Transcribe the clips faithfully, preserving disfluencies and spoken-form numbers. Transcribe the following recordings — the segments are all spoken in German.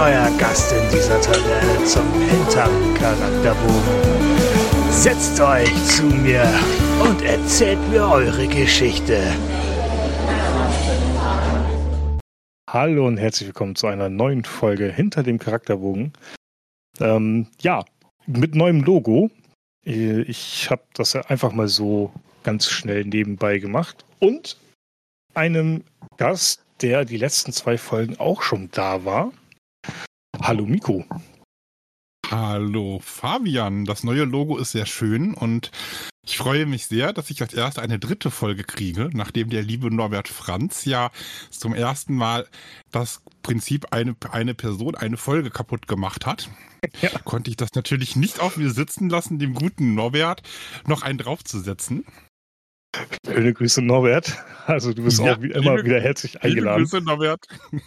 euer Gast in dieser Taverne zum Hinterm Charakterbogen. Setzt euch zu mir und erzählt mir eure Geschichte. Hallo und herzlich willkommen zu einer neuen Folge Hinter dem Charakterbogen. Ähm, ja, mit neuem Logo. Ich habe das einfach mal so ganz schnell nebenbei gemacht. Und einem Gast, der die letzten zwei Folgen auch schon da war. Hallo Miko. Hallo Fabian, das neue Logo ist sehr schön und ich freue mich sehr, dass ich als erste eine dritte Folge kriege, nachdem der liebe Norbert Franz ja zum ersten Mal das Prinzip eine, eine Person eine Folge kaputt gemacht hat. Ja. Konnte ich das natürlich nicht auf mir sitzen lassen, dem guten Norbert noch einen draufzusetzen. Schöne Grüße, Norbert. Also du bist ja, auch wie immer liebe, wieder herzlich eingeladen. Grüße, Norbert.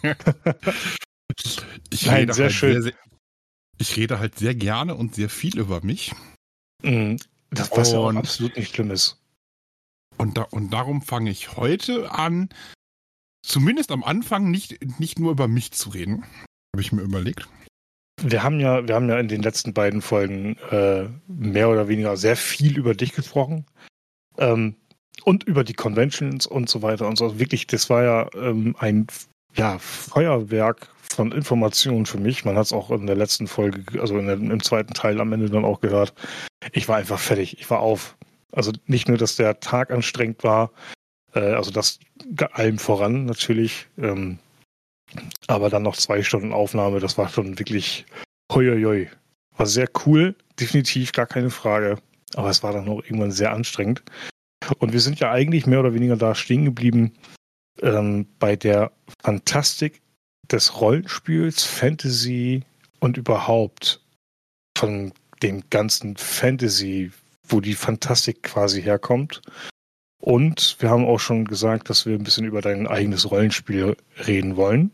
ich, Nein, rede sehr halt schön. Sehr, sehr, ich rede halt sehr gerne und sehr viel über mich. Das, was ja auch absolut nicht schlimm ist. Und, da, und darum fange ich heute an, zumindest am Anfang nicht, nicht nur über mich zu reden. Habe ich mir überlegt. Wir haben ja, wir haben ja in den letzten beiden Folgen äh, mehr oder weniger sehr viel über dich gesprochen. Ähm, und über die Conventions und so weiter und so. Wirklich, das war ja ähm, ein ja, Feuerwerk von Informationen für mich. Man hat es auch in der letzten Folge, also in der, im zweiten Teil am Ende dann auch gehört. Ich war einfach fertig. Ich war auf. Also nicht nur, dass der Tag anstrengend war, äh, also das allem voran natürlich, ähm, aber dann noch zwei Stunden Aufnahme, das war schon wirklich hoi. War sehr cool, definitiv, gar keine Frage. Aber es war dann auch irgendwann sehr anstrengend. Und wir sind ja eigentlich mehr oder weniger da stehen geblieben ähm, bei der Fantastik des Rollenspiels, Fantasy und überhaupt von dem ganzen Fantasy, wo die Fantastik quasi herkommt. Und wir haben auch schon gesagt, dass wir ein bisschen über dein eigenes Rollenspiel reden wollen.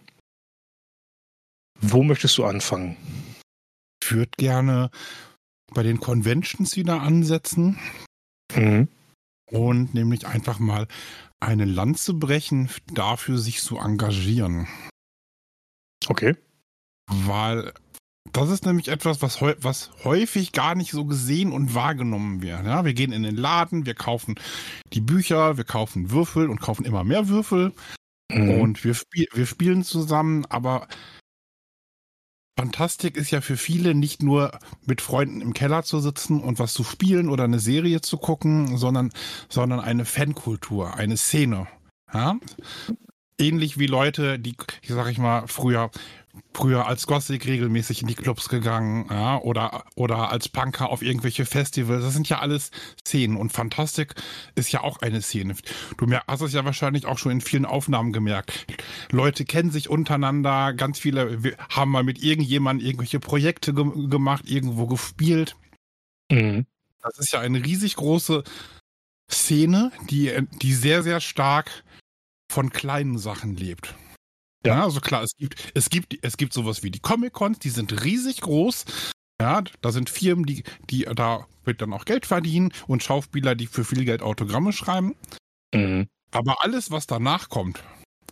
Wo möchtest du anfangen? Ich würde gerne bei den Conventions wieder ansetzen. Mhm. Und nämlich einfach mal eine Lanze brechen, dafür sich zu engagieren. Okay. Weil das ist nämlich etwas, was, heu- was häufig gar nicht so gesehen und wahrgenommen wird. Ja, wir gehen in den Laden, wir kaufen die Bücher, wir kaufen Würfel und kaufen immer mehr Würfel. Mhm. Und wir, spiel- wir spielen zusammen, aber Fantastik ist ja für viele nicht nur mit Freunden im Keller zu sitzen und was zu spielen oder eine Serie zu gucken, sondern, sondern eine Fankultur, eine Szene. Ja? Ähnlich wie Leute, die, ich sag ich mal, früher, früher als Gothic regelmäßig in die Clubs gegangen, ja? oder, oder als Punker auf irgendwelche Festivals. Das sind ja alles Szenen und Fantastik ist ja auch eine Szene. Du hast es ja wahrscheinlich auch schon in vielen Aufnahmen gemerkt. Leute kennen sich untereinander, ganz viele haben mal mit irgendjemandem irgendwelche Projekte ge- gemacht, irgendwo gespielt. Mhm. Das ist ja eine riesig große Szene, die, die sehr, sehr stark von kleinen Sachen lebt. Ja, ja, also klar, es gibt, es gibt, es gibt sowas wie die Comic-Cons, die sind riesig groß. Ja, da sind Firmen, die, die, da wird dann auch Geld verdienen und Schauspieler, die für viel Geld Autogramme schreiben. Mhm. Aber alles, was danach kommt,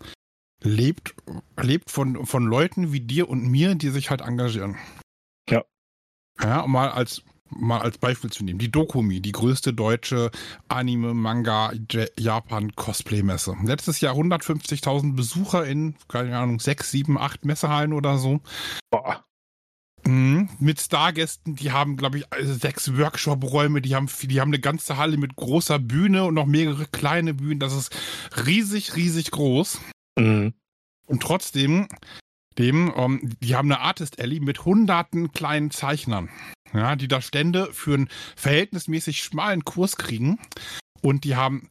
lebt, lebt von, von Leuten wie dir und mir, die sich halt engagieren. Ja. Ja, um mal als, mal als Beispiel zu nehmen. Die Dokumi, die größte deutsche Anime, Manga, Japan Cosplay-Messe. Letztes Jahr hundertfünfzigtausend Besucher in, keine Ahnung, sechs, sieben, acht Messehallen oder so. Boah. Mhm. Mit Stargästen, die haben, glaube ich, sechs Workshop-Räume, die haben, die haben eine ganze Halle mit großer Bühne und noch mehrere kleine Bühnen. Das ist riesig, riesig groß. Mhm. Und trotzdem, dem, um, die haben eine Artist Alley mit hunderten kleinen Zeichnern, ja, die da Stände für einen verhältnismäßig schmalen Kurs kriegen. Und die haben,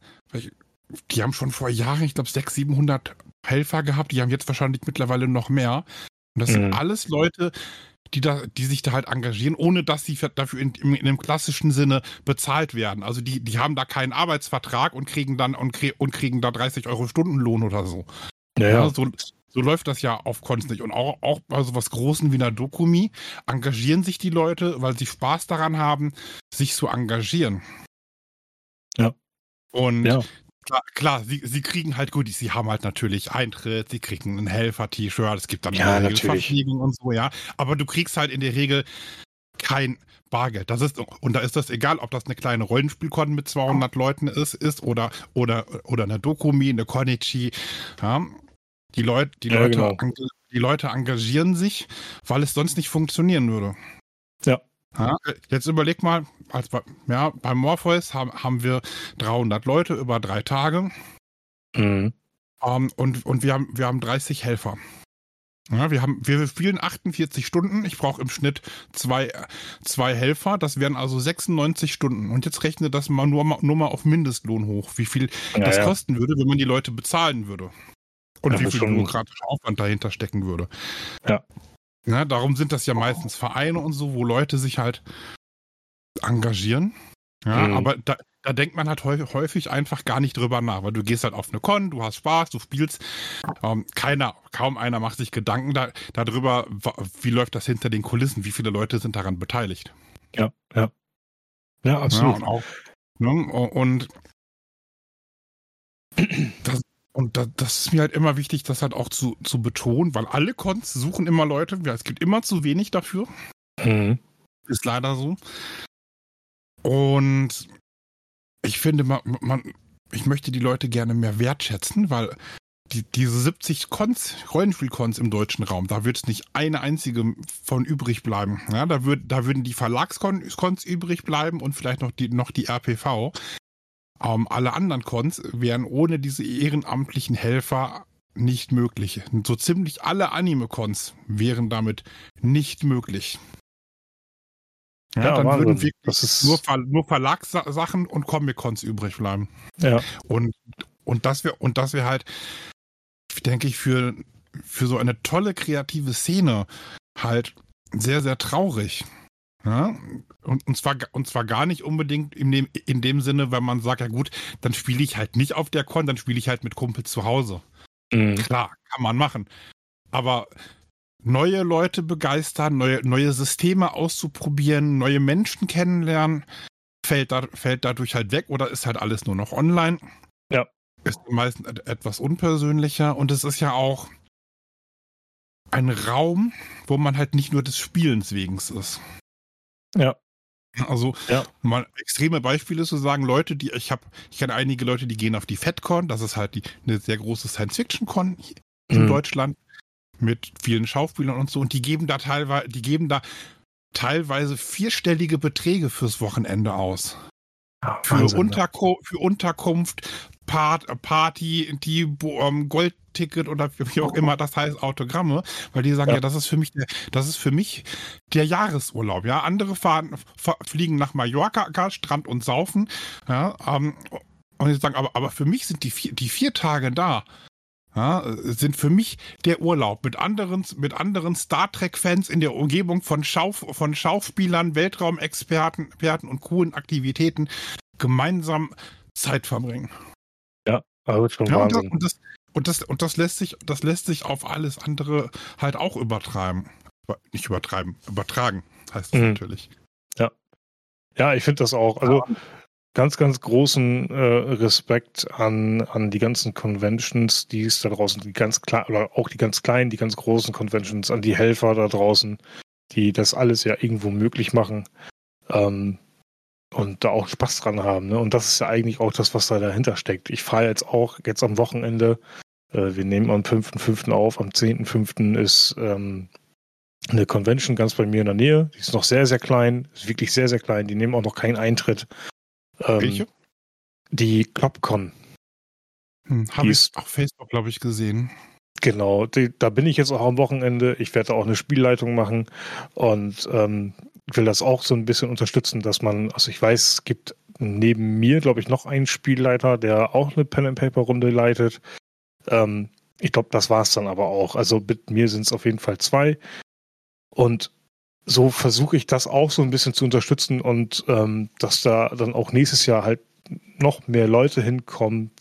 die haben schon vor Jahren, ich glaube, sechshundert, siebenhundert Helfer gehabt. Die haben jetzt wahrscheinlich mittlerweile noch mehr. Und das mhm. sind alles Leute, die da, die sich da halt engagieren, ohne dass sie dafür in, in, in einem klassischen Sinne bezahlt werden. Also die, die haben da keinen Arbeitsvertrag und kriegen dann und, krie, und kriegen da dreißig Euro Stundenlohn oder so. Ja, ja. ja so, so läuft das ja auf Cons nicht. Und auch, auch bei so was Großen wie einer Dokumi engagieren sich die Leute, weil sie Spaß daran haben, sich zu engagieren. Ja. Und ja. Klar, klar sie, sie kriegen halt gut, sie haben halt natürlich Eintritt, sie kriegen ein Helfer-T-Shirt, es gibt dann in Ja, der Regel natürlich. Verpflegung und so, ja. Aber du kriegst halt in der Regel kein Bargeld. Das ist, und da ist das egal, ob das eine kleine Rollenspielkon mit zweihundert Leuten ist, ist oder, oder, oder eine Dokumi, eine Konichi. Ja. Die, Leut, die, Ja, Leute, genau. die Leute engagieren sich, weil es sonst nicht funktionieren würde. Ja. Ja, jetzt überleg mal, als bei, ja, beim Morpheus haben, haben wir dreihundert Leute über drei Tage Mhm. ähm, und, und wir, haben, wir haben dreißig Helfer. Ja, wir, haben, wir spielen achtundvierzig Stunden. Ich brauche im Schnitt zwei, zwei Helfer. Das wären also sechsundneunzig Stunden. Und jetzt rechne das mal nur, nur mal auf Mindestlohn hoch, wie viel Ja, das ja. kosten würde, wenn man die Leute bezahlen würde. Und Ja, wie das viel schon- bürokratischer Aufwand dahinter stecken würde. Ja. Ja, darum sind das ja meistens Vereine und so, wo Leute sich halt engagieren. Ja, Mhm. aber da, da denkt man halt häufig, häufig einfach gar nicht drüber nach, weil du gehst halt auf eine Con, du hast Spaß, du spielst. Ähm, keiner, kaum einer macht sich Gedanken da, darüber, wa- wie läuft das hinter den Kulissen, wie viele Leute sind daran beteiligt. Ja, ja. Ja, Ja, absolut. und auch, ne, und das, und da, das ist mir halt immer wichtig, das halt auch zu, zu betonen, weil alle Cons suchen immer Leute, ja, es gibt immer zu wenig dafür, Mhm. ist leider so. Und ich finde, man, man, ich möchte die Leute gerne mehr wertschätzen, weil die, diese siebzig Cons, Rollenspiel-Cons im deutschen Raum, da wird es nicht eine einzige von übrig bleiben. Ja, da, würd, da würden die Verlagscons übrig bleiben und vielleicht noch die, noch die R P V. Ähm, alle anderen Cons wären ohne diese ehrenamtlichen Helfer nicht möglich. So ziemlich alle Anime-Cons wären damit nicht möglich. Ja, Ja, dann Wahnsinn. würden wirklich Das ist- nur, Ver nur Verlagssachen und Comic-Cons übrig bleiben. Ja. Und, und das wäre und das wäre halt, denke ich, für, für so eine tolle kreative Szene halt sehr, sehr traurig. Ja? Und, und, zwar, und zwar gar nicht unbedingt in dem, in dem Sinne, wenn man sagt, ja gut, dann spiele ich halt nicht auf der Con, dann spiele ich halt mit Kumpels zu Hause. Mhm. Klar, kann man machen. Aber neue Leute begeistern, neue, neue Systeme auszuprobieren, neue Menschen kennenlernen, fällt, da, fällt dadurch halt weg oder ist halt alles nur noch online. Ja. Ist meistens etwas unpersönlicher und es ist ja auch ein Raum, wo man halt nicht nur des Spielens wegen ist. Ja. Also Ja. mal extreme Beispiele zu sagen, Leute, die ich habe, ich kenne einige Leute, die gehen auf die FedCon, das ist halt die, eine sehr große Science-Fiction-Con in Mhm. Deutschland mit vielen Schauspielern und so und die geben da teilweise, die geben da teilweise vierstellige Beträge fürs Wochenende aus. Ja, Für, Wahnsinn, ne? Unterko für Unterkunft, Part, Party, die um, Goldticket oder wie auch immer das heißt, Autogramme, weil die sagen, ja, Ja. das ist für mich der, das ist für mich der Jahresurlaub. Ja, andere fahren, fliegen nach Mallorca, Strand und saufen. Ja, ähm, und die sagen, aber, aber für mich sind die vier, die vier Tage da. Ja, sind für mich der Urlaub mit anderen, mit anderen Star Trek-Fans in der Umgebung von, Schau, von Schauspielern, Weltraumexperten Experten und coolen Aktivitäten gemeinsam Zeit verbringen. Ja, also schon Ja, und, das, Wahnsinn. und, das, und, das, und das lässt sich, das lässt sich auf alles andere halt auch übertreiben. Nicht übertreiben, übertragen heißt es Mhm. natürlich. Ja, ich finde das auch. Also ganz, ganz großen äh, Respekt an, an die ganzen Conventions, die es da draußen, die ganz klar, oder auch die ganz kleinen, die ganz großen Conventions, an die Helfer da draußen, die das alles ja irgendwo möglich machen ähm, und da auch Spaß dran haben. Ne? Und das ist ja eigentlich auch das, was da dahinter steckt. Ich fahre jetzt auch, jetzt am Wochenende, äh, wir nehmen am fünften fünften auf, am zehnten fünften ist ähm, eine Convention ganz bei mir in der Nähe. Die ist noch sehr, sehr klein, ist wirklich sehr, sehr klein. Die nehmen auch noch keinen Eintritt. Ähm, Welche? Die ClubCon. Hm, Die Habe ich ist- auf Facebook, glaube ich, gesehen. Genau, die, da bin ich jetzt auch am Wochenende. Ich werde da auch eine Spielleitung machen und ähm, will das auch so ein bisschen unterstützen, dass man, also ich weiß, es gibt neben mir, glaube ich, noch einen Spielleiter, der auch eine Pen-and-Paper-Runde leitet. Ähm, ich glaube, das war es dann aber auch. Also mit mir sind es auf jeden Fall zwei. Und so versuche ich das auch so ein bisschen zu unterstützen und ähm, dass da dann auch nächstes Jahr halt noch mehr Leute hinkommen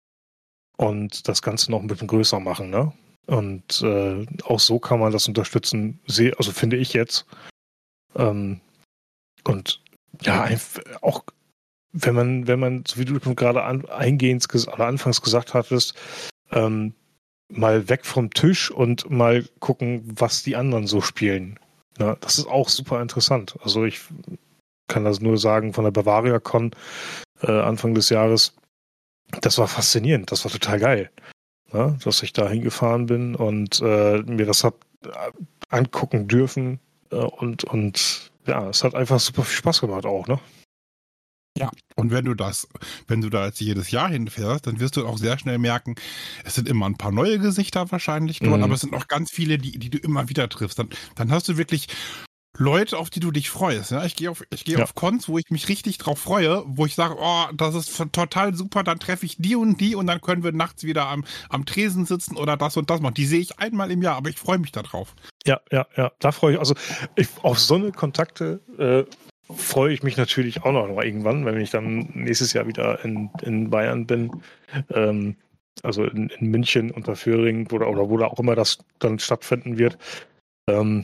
und das Ganze noch ein bisschen größer machen, ne? Und äh, auch so kann man das unterstützen, seh, also finde ich jetzt. Ähm, und ja, einf- auch wenn man, wenn man, so wie du gerade an, eingehend oder anfangs gesagt hattest, ähm, mal weg vom Tisch und mal gucken, was die anderen so spielen. Ja, das ist auch super interessant. Also ich kann das nur sagen, von der Bavaria Con äh, Anfang des Jahres, das war faszinierend, das war total geil. Ja, dass ich da hingefahren bin und äh, mir das hab äh, angucken dürfen äh, und, und ja, es hat einfach super viel Spaß gemacht auch, ne? Ja, und wenn du das, wenn du da jetzt jedes Jahr hinfährst, dann wirst du auch sehr schnell merken, es sind immer ein paar neue Gesichter wahrscheinlich dort, Mhm. aber es sind auch ganz viele, die, die du immer wieder triffst. Dann, dann hast du wirklich Leute, auf die du dich freust. Ja? Ich gehe auf, ich gehe Ja. auf Cons, wo ich mich richtig drauf freue, wo ich sage, oh, das ist total super, dann treffe ich die und die und dann können wir nachts wieder am, am Tresen sitzen oder das und das machen. Die sehe ich einmal im Jahr, aber ich freue mich da drauf. Ja, ja, ja, da freue ich, also ich, auf so eine Kontakte äh, freue ich mich natürlich auch noch mal irgendwann, wenn ich dann nächstes Jahr wieder in, in Bayern bin, ähm, also in, in München unter Föhring oder, oder wo da auch immer das dann stattfinden wird. Ähm,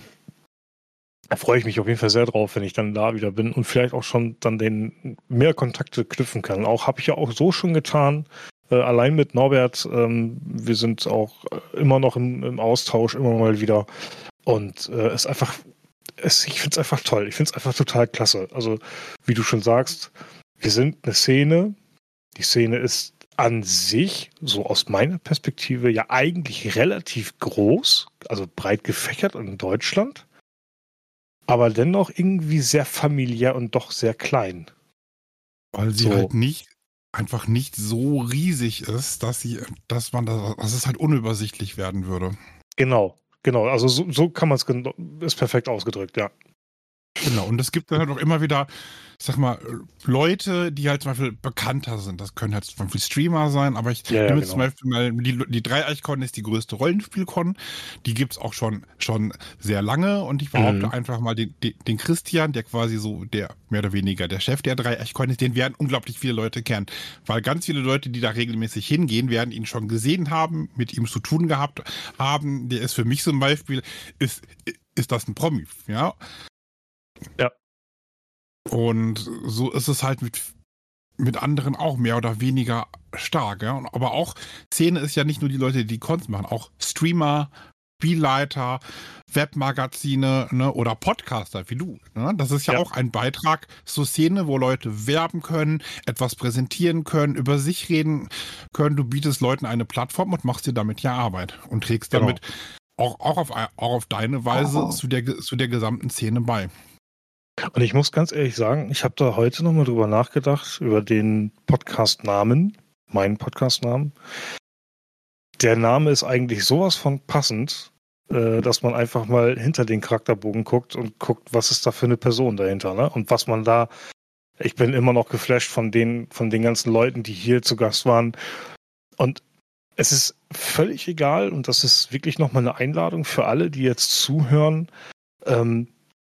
da freue ich mich auf jeden Fall sehr drauf, wenn ich dann da wieder bin und vielleicht auch schon dann den mehr Kontakte knüpfen kann. Auch habe ich ja auch so schon getan, äh, allein mit Norbert. Ähm, wir sind auch immer noch im, im Austausch, immer mal wieder. Und äh, es ist einfach, es, ich finde es einfach toll. Ich finde es einfach total klasse. Also, wie du schon sagst, wir sind eine Szene. Die Szene ist an sich, so aus meiner Perspektive, ja eigentlich relativ groß, also breit gefächert in Deutschland, aber dennoch irgendwie sehr familiär und doch sehr klein. Weil sie So. halt nicht, einfach nicht so riesig ist, dass sie, dass man das, dass es halt unübersichtlich werden würde. Genau, genau. Also so, so kann man es, ist perfekt ausgedrückt, ja. Genau, und es gibt dann halt auch immer wieder, ich sag mal, Leute, die halt zum Beispiel bekannter sind. Das können halt zum Beispiel Streamer sein, aber ich Ja, ja, nehme genau. zum Beispiel mal, die, die Dreieich-Con ist die größte Rollenspiel-Con. Die gibt's auch schon, schon sehr lange und ich behaupte Mhm. einfach mal, den, den, den Christian, der quasi so der, mehr oder weniger der Chef der Dreieich-Con ist, den werden unglaublich viele Leute kennen. Weil ganz viele Leute, die da regelmäßig hingehen, werden ihn schon gesehen haben, mit ihm zu tun gehabt haben. Der ist für mich zum Beispiel, ist, ist das ein Promi, ja? Ja. Und so ist es halt mit, mit anderen auch mehr oder weniger stark. Ja? Aber auch Szene ist ja nicht nur die Leute, die Cons machen, auch Streamer, Spielleiter, Webmagazine, ne, oder Podcaster wie du. Ne? Das ist ja, Ja. auch ein Beitrag zur Szene, wo Leute werben können, etwas präsentieren können, über sich reden können. Du bietest Leuten eine Plattform und machst dir damit ja Arbeit und trägst Genau. damit auch, auch, auf, auch auf deine Weise zu der, zu der gesamten Szene bei. Und ich muss ganz ehrlich sagen, ich habe da heute nochmal drüber nachgedacht, über den Podcast-Namen, meinen Podcast-Namen. Der Name ist eigentlich sowas von passend, äh, dass man einfach mal hinter den Charakterbogen guckt und guckt, was ist da für eine Person dahinter, ne? Und was man da, ich bin immer noch geflasht von den, von den ganzen Leuten, die hier zu Gast waren. Und es ist völlig egal, und das ist wirklich nochmal eine Einladung für alle, die jetzt zuhören, ähm,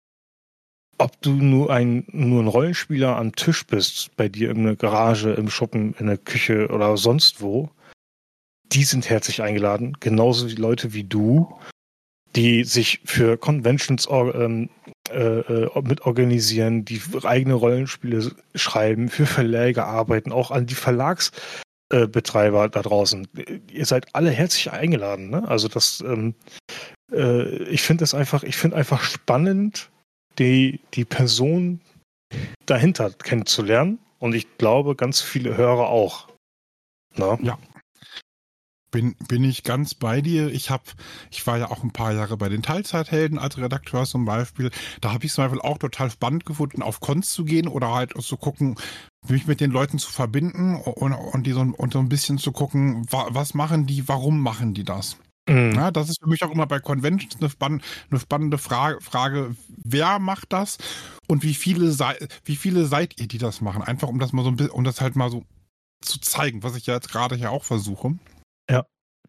ob du nur ein, nur ein Rollenspieler am Tisch bist, bei dir in der Garage, im Schuppen, in der Küche oder sonst wo, die sind herzlich eingeladen. Genauso die Leute wie du, die sich für Conventions ähm, äh, mit organisieren, die eigene Rollenspiele schreiben, für Verläge arbeiten, auch an die Verlagsbetreiber äh, da draußen. Ihr seid alle herzlich eingeladen, ne? Also das, ähm, äh, ich finde das einfach, ich finde einfach spannend, die, die Person dahinter kennenzulernen. Und ich glaube, ganz viele Hörer auch. Na? Ja. Bin, bin ich ganz bei dir. Ich habe, ich war ja auch ein paar Jahre bei den Teilzeithelden als Redakteur zum Beispiel. Da habe ich es zum Beispiel auch total spannend gefunden, auf Cons zu gehen oder halt zu gucken, mich mit den Leuten zu verbinden und, und, die so, und so ein bisschen zu gucken, wa, was machen die, warum machen die das? Mhm. Ja, das ist für mich auch immer bei Conventions eine, spann eine spannende Frage, Frage, wer macht das und wie viele, sei wie viele seid ihr, die das machen? Einfach um das mal so ein bisschen, um das halt mal so zu zeigen, was ich ja jetzt gerade hier auch versuche. Ja.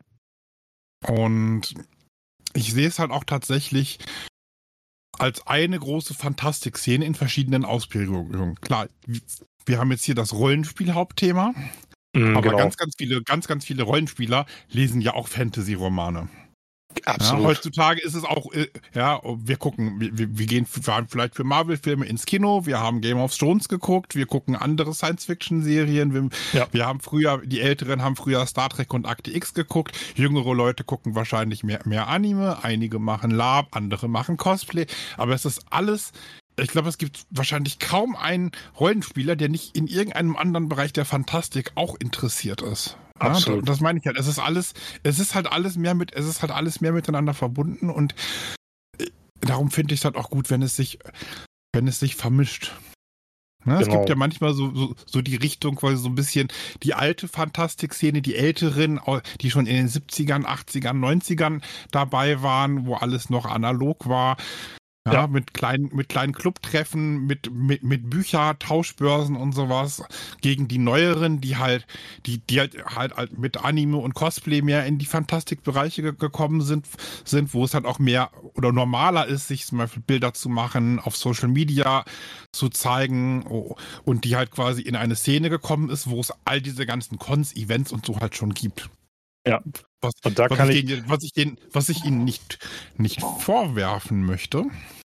Und ich sehe es halt auch tatsächlich als eine große Fantastik-Szene in verschiedenen Ausprägungen. Klar, wir haben jetzt hier das Rollenspiel-Hauptthema. Mhm, aber genau. ganz, ganz viele, ganz, ganz viele Rollenspieler lesen ja auch Fantasy-Romane. Ja, heutzutage ist es auch, äh, ja, wir gucken, wir, wir gehen fahren vielleicht für Marvel-Filme ins Kino, wir haben Game of Thrones geguckt, wir gucken andere Science-Fiction-Serien, wir, Ja. wir haben früher, die Älteren haben früher Star Trek und Akte X geguckt, jüngere Leute gucken wahrscheinlich mehr, mehr Anime, einige machen Lab, andere machen Cosplay, aber es ist alles, ich glaube, es gibt wahrscheinlich kaum einen Rollenspieler, der nicht in irgendeinem anderen Bereich der Fantastik auch interessiert ist. Ja, Absolut. das meine ich halt. Es ist alles, es ist halt alles mehr mit, es ist halt alles mehr miteinander verbunden und darum finde ich es halt auch gut, wenn es sich, wenn es sich vermischt. Ne, genau. Es gibt ja manchmal so, so, so die Richtung, quasi so ein bisschen die alte Fantastik-Szene, die Älteren, die schon in den siebzigern, achtzigern, neunzigern dabei waren, wo alles noch analog war. Ja, ja, mit kleinen, mit kleinen Clubtreffen, mit, mit, mit Bücher, Tauschbörsen und sowas, gegen die neueren, die halt, die, die halt, halt mit Anime und Cosplay mehr in die Fantastikbereiche ge- gekommen sind, sind, wo es halt auch mehr oder normaler ist, sich zum Beispiel Bilder zu machen, auf Social Media zu zeigen, oh, und die halt quasi in eine Szene gekommen ist, wo es all diese ganzen Cons, Events und so halt schon gibt. Ja. Was, und da was kann ich, ich, den, was ich den, was ich ihnen nicht, nicht vorwerfen möchte.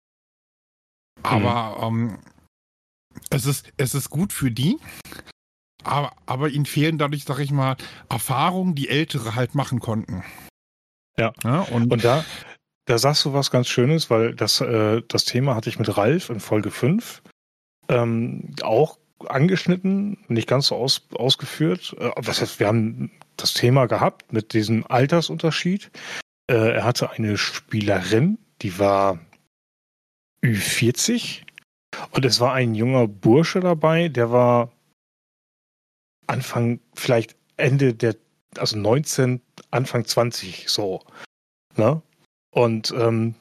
Aber ähm, es ist, es ist gut für die, aber, aber ihnen fehlen dadurch, sag ich mal, Erfahrungen, die Ältere halt machen konnten. Ja, ja und, und da, da sagst du was ganz Schönes, weil das, äh, das Thema hatte ich mit Ralf in Folge fünf ähm, auch angeschnitten, nicht ganz so aus, ausgeführt. Äh, was heißt, wir haben das Thema gehabt mit diesem Altersunterschied. Äh, er hatte eine Spielerin, die war Ü vierzig und es war ein junger Bursche dabei, der war Anfang, vielleicht Ende der, also neunzehn, Anfang zwanzig so. Ne? Und ähm,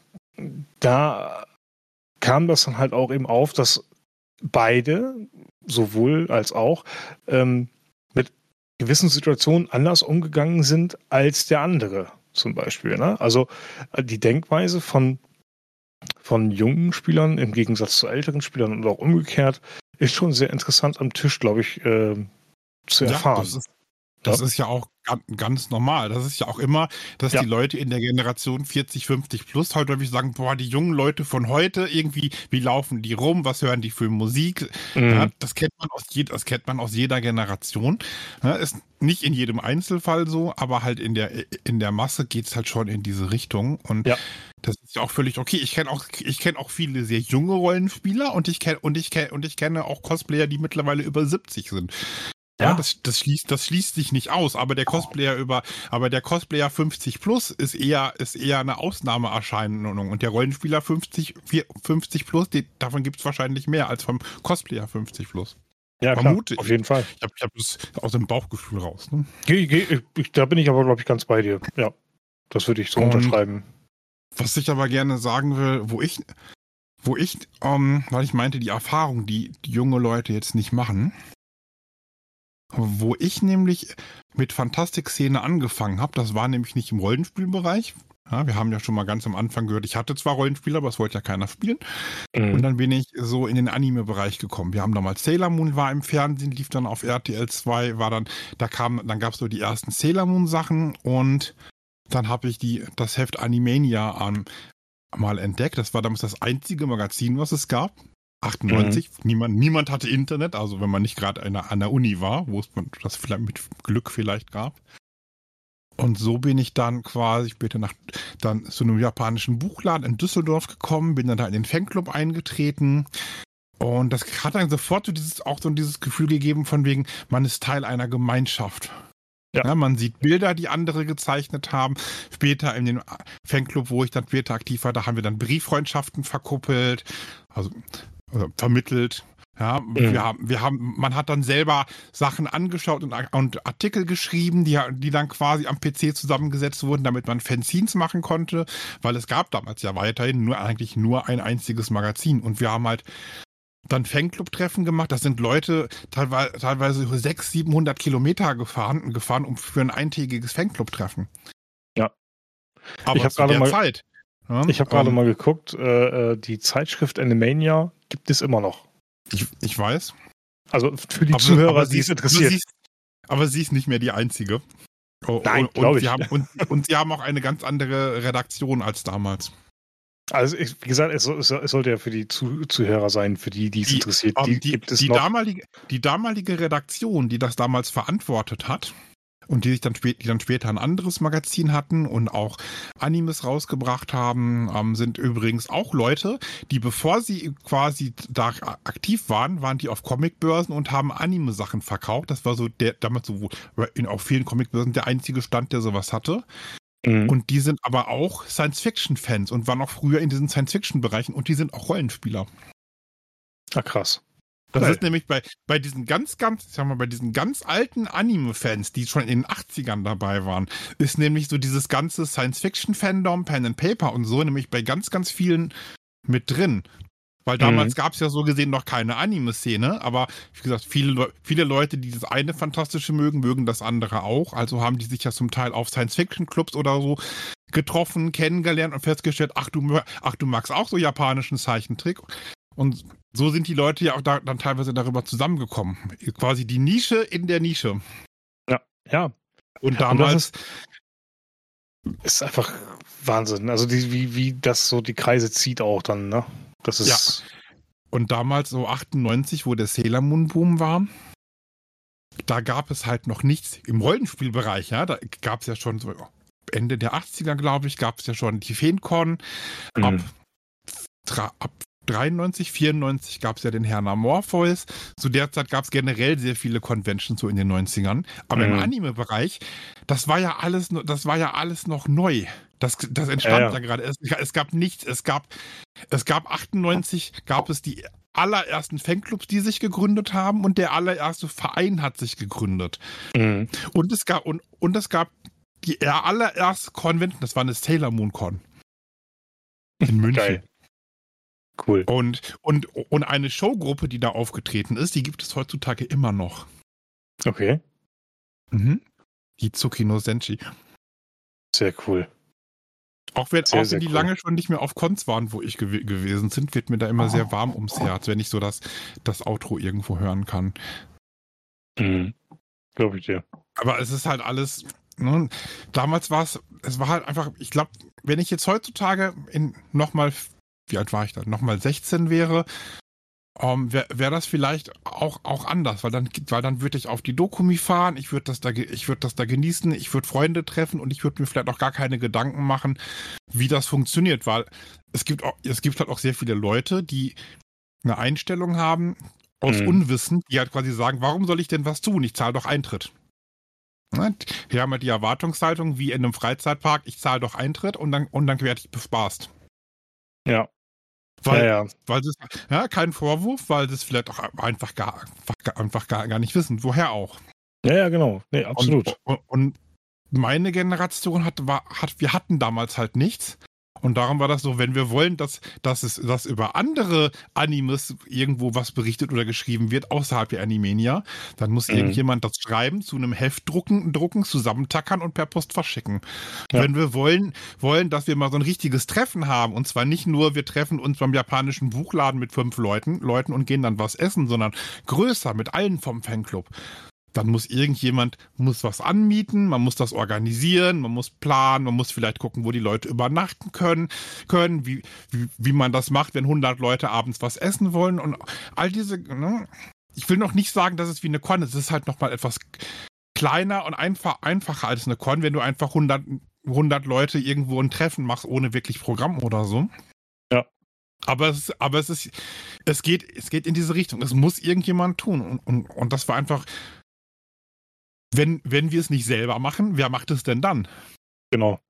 da kam das dann halt auch eben auf, dass beide, sowohl als auch, ähm, mit gewissen Situationen anders umgegangen sind als der andere zum Beispiel. Ne? Also die Denkweise von von jungen Spielern im Gegensatz zu älteren Spielern und auch umgekehrt ist schon sehr interessant am Tisch, glaube ich, äh, zu erfahren. Ja, das ist, das ja. ist ja auch ganz normal. Das ist ja auch immer, dass ja. die Leute in der Generation vierzig, fünfzig plus halt häufig sagen, boah, die jungen Leute von heute irgendwie, wie laufen die rum, was hören die für Musik? Mhm. Ja, das kennt man aus jeder, das kennt man aus jeder Generation. Ja, ist nicht in jedem Einzelfall so, aber halt in der in der Masse geht's halt schon in diese Richtung und ja. das ist ja auch völlig okay. Ich kenne auch ich kenne auch viele sehr junge Rollenspieler und ich kenne und ich kenne und ich kenne auch Cosplayer, die mittlerweile über siebzig sind. Ja, das, das schließt, das schließt sich nicht aus, aber der Cosplayer über, aber der Cosplayer fünfzig plus ist eher, ist eher eine Ausnahmeerscheinung und der Rollenspieler fünfzig, fünfzig plus, die, davon gibt es wahrscheinlich mehr als vom Cosplayer fünfzig plus. Ja, vermute klar, auf jeden Fall. Ich habe ich hab das aus dem Bauchgefühl raus. Ne? Geh, geh, ich, da bin ich aber, glaube ich, ganz bei dir. Ja, das würde ich so und unterschreiben. Was ich aber gerne sagen will, wo ich, wo ich, ähm, weil ich meinte, die Erfahrung, die, die junge Leute jetzt nicht machen, wo ich nämlich mit Fantastik-Szene angefangen habe, das war nämlich nicht im Rollenspielbereich. Ja, wir haben ja schon mal ganz am Anfang gehört, ich hatte zwar Rollenspiele, aber es wollte ja keiner spielen. Mhm. Und dann bin ich so in den Anime-Bereich gekommen. Wir haben damals Sailor Moon war im Fernsehen, lief dann auf R T L zwei, war dann, da kam, dann gab es so die ersten Sailor Moon-Sachen und dann habe ich die, das Heft Animania um, mal entdeckt. Das war damals das einzige Magazin, was es gab. achtundneunzig, mhm. niemand, niemand hatte Internet, also wenn man nicht gerade an der Uni war, wo es man das vielleicht mit Glück vielleicht gab. Und so bin ich dann quasi später nach dann zu einem japanischen Buchladen in Düsseldorf gekommen, bin dann da in den Fanclub eingetreten und das hat dann sofort so dieses, auch so dieses Gefühl gegeben von wegen, man ist Teil einer Gemeinschaft. Ja. Ja, man sieht Bilder, die andere gezeichnet haben. Später in dem Fanclub, wo ich dann später aktiv war, da haben wir dann Brieffreundschaften verkuppelt, also äh, vermittelt. Ja, mhm. wir haben, wir haben, man hat dann selber Sachen angeschaut und, und Artikel geschrieben, die, die dann quasi am P C zusammengesetzt wurden, damit man Fanzines machen konnte, weil es gab damals ja weiterhin nur eigentlich nur ein einziges Magazin und wir haben halt dann Fanclub-Treffen gemacht. Das sind Leute teilweise, teilweise sechshundert, siebenhundert Kilometer gefahren, gefahren um für ein eintägiges Fanclub-Treffen. Ja. Aber ich habe zu der mal, Zeit. Ja, ich habe gerade ähm, mal geguckt, äh, die Zeitschrift Animania gibt es immer noch. Ich, ich weiß. Also für die aber, Zuhörer, aber die es ist, interessiert. Aber sie, ist, aber sie ist nicht mehr die einzige. Oh, Nein, und, glaube und, ich. sie haben, und, und sie haben auch eine ganz andere Redaktion als damals. Also ich, wie gesagt, es, es, es sollte ja für die Zu, Zuhörer sein, für die, die es Die, interessiert. ähm, Die die, gibt es die, noch. damalige, die damalige Redaktion, die das damals verantwortet hat und die sich dann, spä die dann später ein anderes Magazin hatten und auch Animes rausgebracht haben, ähm, sind übrigens auch Leute, die bevor sie quasi da aktiv waren, waren die auf Comicbörsen und haben Anime-Sachen verkauft. Das war so der damals so in auf vielen Comicbörsen der einzige Stand, der sowas hatte. Mhm. Und die sind aber auch Science-Fiction-Fans und waren auch früher in diesen Science-Fiction-Bereichen und die sind auch Rollenspieler. Ah, krass. Das Geil. ist nämlich bei, bei diesen ganz, ganz, ich sag mal, bei diesen ganz alten Anime-Fans, die schon in den achtzigern dabei waren, ist nämlich so dieses ganze Science-Fiction-Fandom, Pen and Paper und so, nämlich bei ganz, ganz vielen mit drin. Weil damals Mhm. gab es ja so gesehen noch keine Anime-Szene, aber wie gesagt, viele, Le viele Leute, die das eine Fantastische mögen, mögen das andere auch. Also haben die sich ja zum Teil auf Science-Fiction-Clubs oder so getroffen, kennengelernt und festgestellt, ach du, ach, du magst auch so japanischen Zeichentrick. Und so sind die Leute ja auch da, dann teilweise darüber zusammengekommen. Quasi die Nische in der Nische. Ja, ja. Und Und das damals, ist, ist einfach Wahnsinn. Also die, wie, wie das so die Kreise zieht auch dann, ne? Das ist. und damals so achtundneunzig, wo der Sailor Moon Boom war, da gab es halt noch nichts im Rollenspielbereich, ja. Da gab es ja schon so Ende der achtziger, glaube ich, gab es ja schon die Feencon. Mhm. Ab, ab dreiundneunzig, vierundneunzig gab es ja den Herrn Morpheus. Zu der Zeit gab es generell sehr viele Conventions so in den neunzigern. Aber Mhm. im Anime-Bereich, das war ja alles, das war ja alles noch neu. Das, das entstand Ja, ja. ja gerade. Es, es gab nichts. Es gab, es gab achtundneunzig gab es die allerersten Fanclubs, die sich gegründet haben, und der allererste Verein hat sich gegründet. Mhm. Und es gab und, und es gab die allererste Convention. Das war eine Sailor Moon Con in München. Geil. Cool. Und, und, und eine Showgruppe, die da aufgetreten ist, die gibt es heutzutage immer noch. Okay. Mhm. Die Tsukino Senshi. Sehr cool. Auch wenn, Sehr, auch sehr wenn die cool. lange schon nicht mehr auf Cons waren, wo ich gew gewesen sind, wird mir da immer sehr warm ums Herz, wenn ich so das, das Outro irgendwo hören kann. Mhm. Glaube ich dir. Aber es ist halt alles, ne, damals war es, es war halt einfach, ich glaube, wenn ich jetzt heutzutage in nochmal, wie alt war ich da, nochmal sechzehn wäre, um, wäre wär das vielleicht auch, auch anders, weil dann, weil dann würde ich auf die Dokumi fahren, ich würde das da, ich würde das da genießen, ich würde Freunde treffen und ich würde mir vielleicht auch gar keine Gedanken machen, wie das funktioniert, weil es gibt auch, es gibt halt auch sehr viele Leute, die eine Einstellung haben aus Mhm. Unwissen, die halt quasi sagen, warum soll ich denn was tun? Ich zahle doch Eintritt. Ne? Wir haben halt die Erwartungshaltung, wie in einem Freizeitpark, ich zahle doch Eintritt und dann, und dann werde ich bespaßt. Ja. Weil, ja, ja. weil sie, ja, kein Vorwurf, weil sie es vielleicht auch einfach gar, einfach gar, gar nicht wissen. Woher auch? Ja, ja, genau. Nee, absolut. Und, und, und meine Generation hat, war, hat, wir hatten damals halt nichts. Und darum war das so, wenn wir wollen, dass, dass es dass über andere Animes irgendwo was berichtet oder geschrieben wird, außerhalb der Animania, dann muss Mhm. irgendjemand das schreiben, zu einem Heft drucken, drucken, zusammentackern und per Post verschicken. Ja. Wenn wir wollen, wollen, dass wir mal so ein richtiges Treffen haben, und zwar nicht nur, wir treffen uns beim japanischen Buchladen mit fünf Leuten, Leuten und gehen dann was essen, sondern größer, mit allen vom Fanclub. Dann muss irgendjemand, muss was anmieten, man muss das organisieren, man muss planen, man muss vielleicht gucken, wo die Leute übernachten können, können wie, wie, wie man das macht, wenn hundert Leute abends was essen wollen und all diese, ne? Ich will noch nicht sagen, dass es wie eine Con ist, es ist halt nochmal etwas kleiner und einfach, einfacher als eine Con, wenn du einfach hundert, hundert Leute irgendwo ein Treffen machst, ohne wirklich Programm oder so. Ja. Aber es, aber es ist, es geht, es geht in diese Richtung. Es muss irgendjemand tun. Und, und, und das war einfach, wenn, wenn wir es nicht selber machen, wer macht es denn dann? Genau.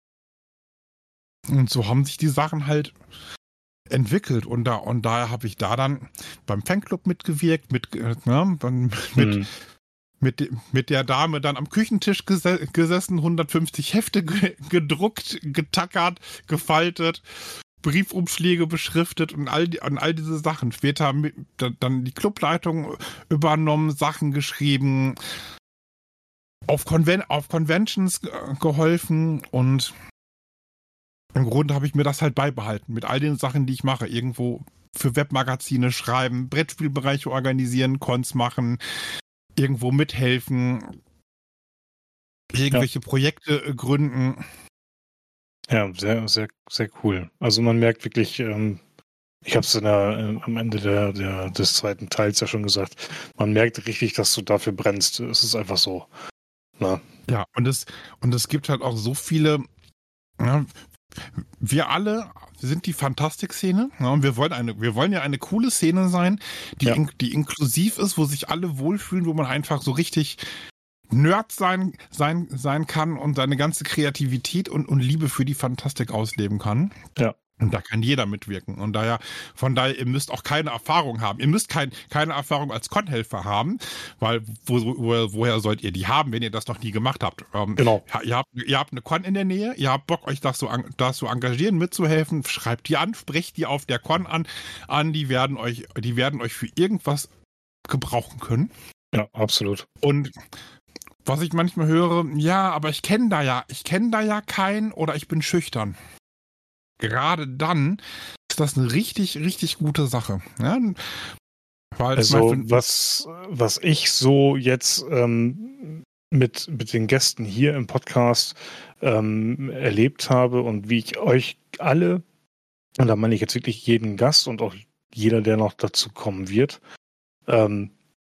Und so haben sich die Sachen halt entwickelt. Und da, und daher habe ich da dann beim Fanclub mitgewirkt, mit, ne, dann mit, Mhm. mit, mit der Dame dann am Küchentisch gese gesessen, hundertfünfzig Hefte ge gedruckt, getackert, gefaltet, Briefumschläge beschriftet und all, die, und all diese Sachen. Später mit, dann die Clubleitung übernommen, Sachen geschrieben, auf, Conven auf Conventions geholfen, und im Grunde habe ich mir das halt beibehalten mit all den Sachen, die ich mache. Irgendwo für Webmagazine schreiben, Brettspielbereiche organisieren, Cons machen, irgendwo mithelfen. irgendwelche ja. Projekte äh, gründen. Ja, sehr, sehr, sehr cool. Also man merkt wirklich, ähm, ich habe es äh, am Ende der, der, des zweiten Teils ja schon gesagt, man merkt richtig, dass du dafür brennst. Es ist einfach so. Na. Ja, und es, und es gibt halt auch so viele, ja, wir alle sind die Fantastik-Szene, ja, und wir wollen eine, wir wollen ja eine coole Szene sein, die, ja. in, die inklusiv ist, wo sich alle wohlfühlen, wo man einfach so richtig Nerd sein, sein, sein kann und seine ganze Kreativität und, und Liebe für die Fantastik ausleben kann. Ja. Und da kann jeder mitwirken. Und daher, von daher, ihr müsst auch keine Erfahrung haben. Ihr müsst kein, keine Erfahrung als Con-Helfer haben, weil wo, wo, woher sollt ihr die haben, wenn ihr das noch nie gemacht habt? Ähm, genau. Ihr habt, ihr habt eine Con in der Nähe, ihr habt Bock, euch das so, das so engagieren, mitzuhelfen, schreibt die an, sprecht die auf der Con an, an, die werden euch, die werden euch für irgendwas gebrauchen können. Ja, absolut. Und was ich manchmal höre, ja, aber ich kenne da ja, ich kenne da ja keinen oder ich bin schüchtern. Gerade dann ist das eine richtig, richtig gute Sache. Ja, weil also was, was ich so jetzt ähm, mit, mit den Gästen hier im Podcast ähm, erlebt habe und wie ich euch alle, und da meine ich jetzt wirklich jeden Gast und auch jeder, der noch dazu kommen wird, ähm,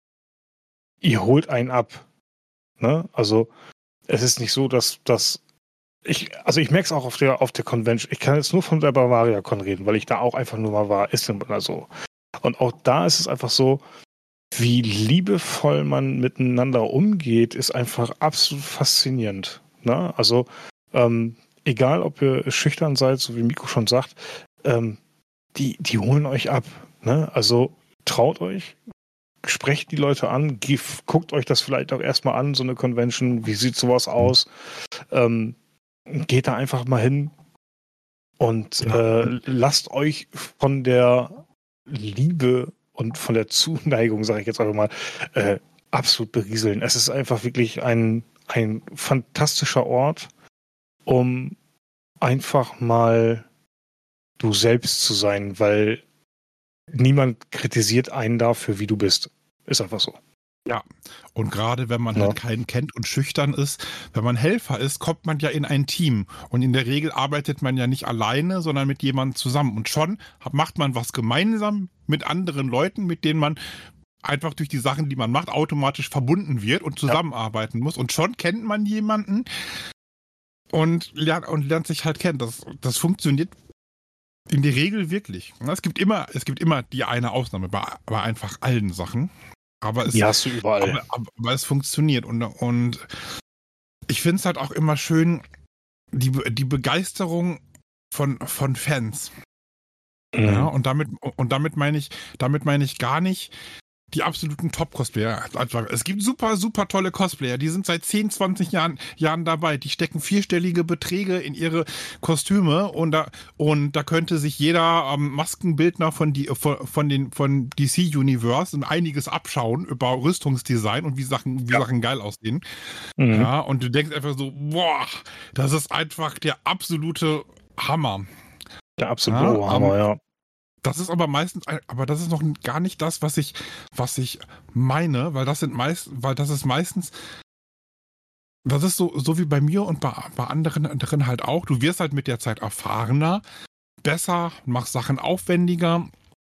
ihr holt einen ab. Ne? Also es ist nicht so, dass, dass ich, also ich merke es auch auf der, auf der Convention. Ich kann jetzt nur von der Bavaria-Con reden, weil ich da auch einfach nur mal war, Istanbul oder so. Und auch da ist es einfach so, wie liebevoll man miteinander umgeht, ist einfach absolut faszinierend. Ne? Also ähm, egal, ob ihr schüchtern seid, so wie Miko schon sagt, ähm, die, die holen euch ab. Ne? Also traut euch, sprecht die Leute an, guckt euch das vielleicht auch erstmal an, so eine Convention, wie sieht sowas aus? Ähm, Geht da einfach mal hin und ja. äh, lasst euch von der Liebe und von der Zuneigung, sage ich jetzt einfach mal, äh, absolut berieseln. Es ist einfach wirklich ein, ein fantastischer Ort, um einfach mal du selbst zu sein, weil niemand kritisiert einen dafür, wie du bist. Ist einfach so. Ja, und gerade wenn man ja. halt keinen kennt und schüchtern ist, wenn man Helfer ist, kommt man ja in ein Team. Und in der Regel arbeitet man ja nicht alleine, sondern mit jemandem zusammen. Und schon macht man was gemeinsam mit anderen Leuten, mit denen man einfach durch die Sachen, die man macht, automatisch verbunden wird und zusammenarbeiten ja. muss. Und schon kennt man jemanden und lernt, und lernt sich halt kennen. Das, das funktioniert in der Regel wirklich. Es gibt immer, es gibt immer die eine Ausnahme bei, bei einfach allen Sachen. Aber es, die hast du überall. Aber, aber, aber es funktioniert. Und, und ich finde es halt auch immer schön, die, die Begeisterung von, von Fans. Mhm. Ja, und damit, und damit meine ich, damit meine ich gar nicht die absoluten Top-Cosplayer. Es gibt super, super tolle Cosplayer, die sind seit zehn, zwanzig Jahren, Jahren dabei. Die stecken vierstellige Beträge in ihre Kostüme und da, und da könnte sich jeder ähm, Maskenbildner von, die, von, von, den, von D C Universe einiges abschauen über Rüstungsdesign und wie Sachen, wie ja. Sachen geil aussehen. Mhm. Ja, und du denkst einfach so, boah, das ist einfach der absolute Hammer. Der absolute ja, Hammer, um, ja. Das ist aber meistens, aber das ist noch gar nicht das, was ich, was ich meine, weil das sind meist, weil das ist meistens, das ist so, so wie bei mir und bei, bei anderen, anderen halt auch. Du wirst halt mit der Zeit erfahrener, besser, machst Sachen aufwendiger.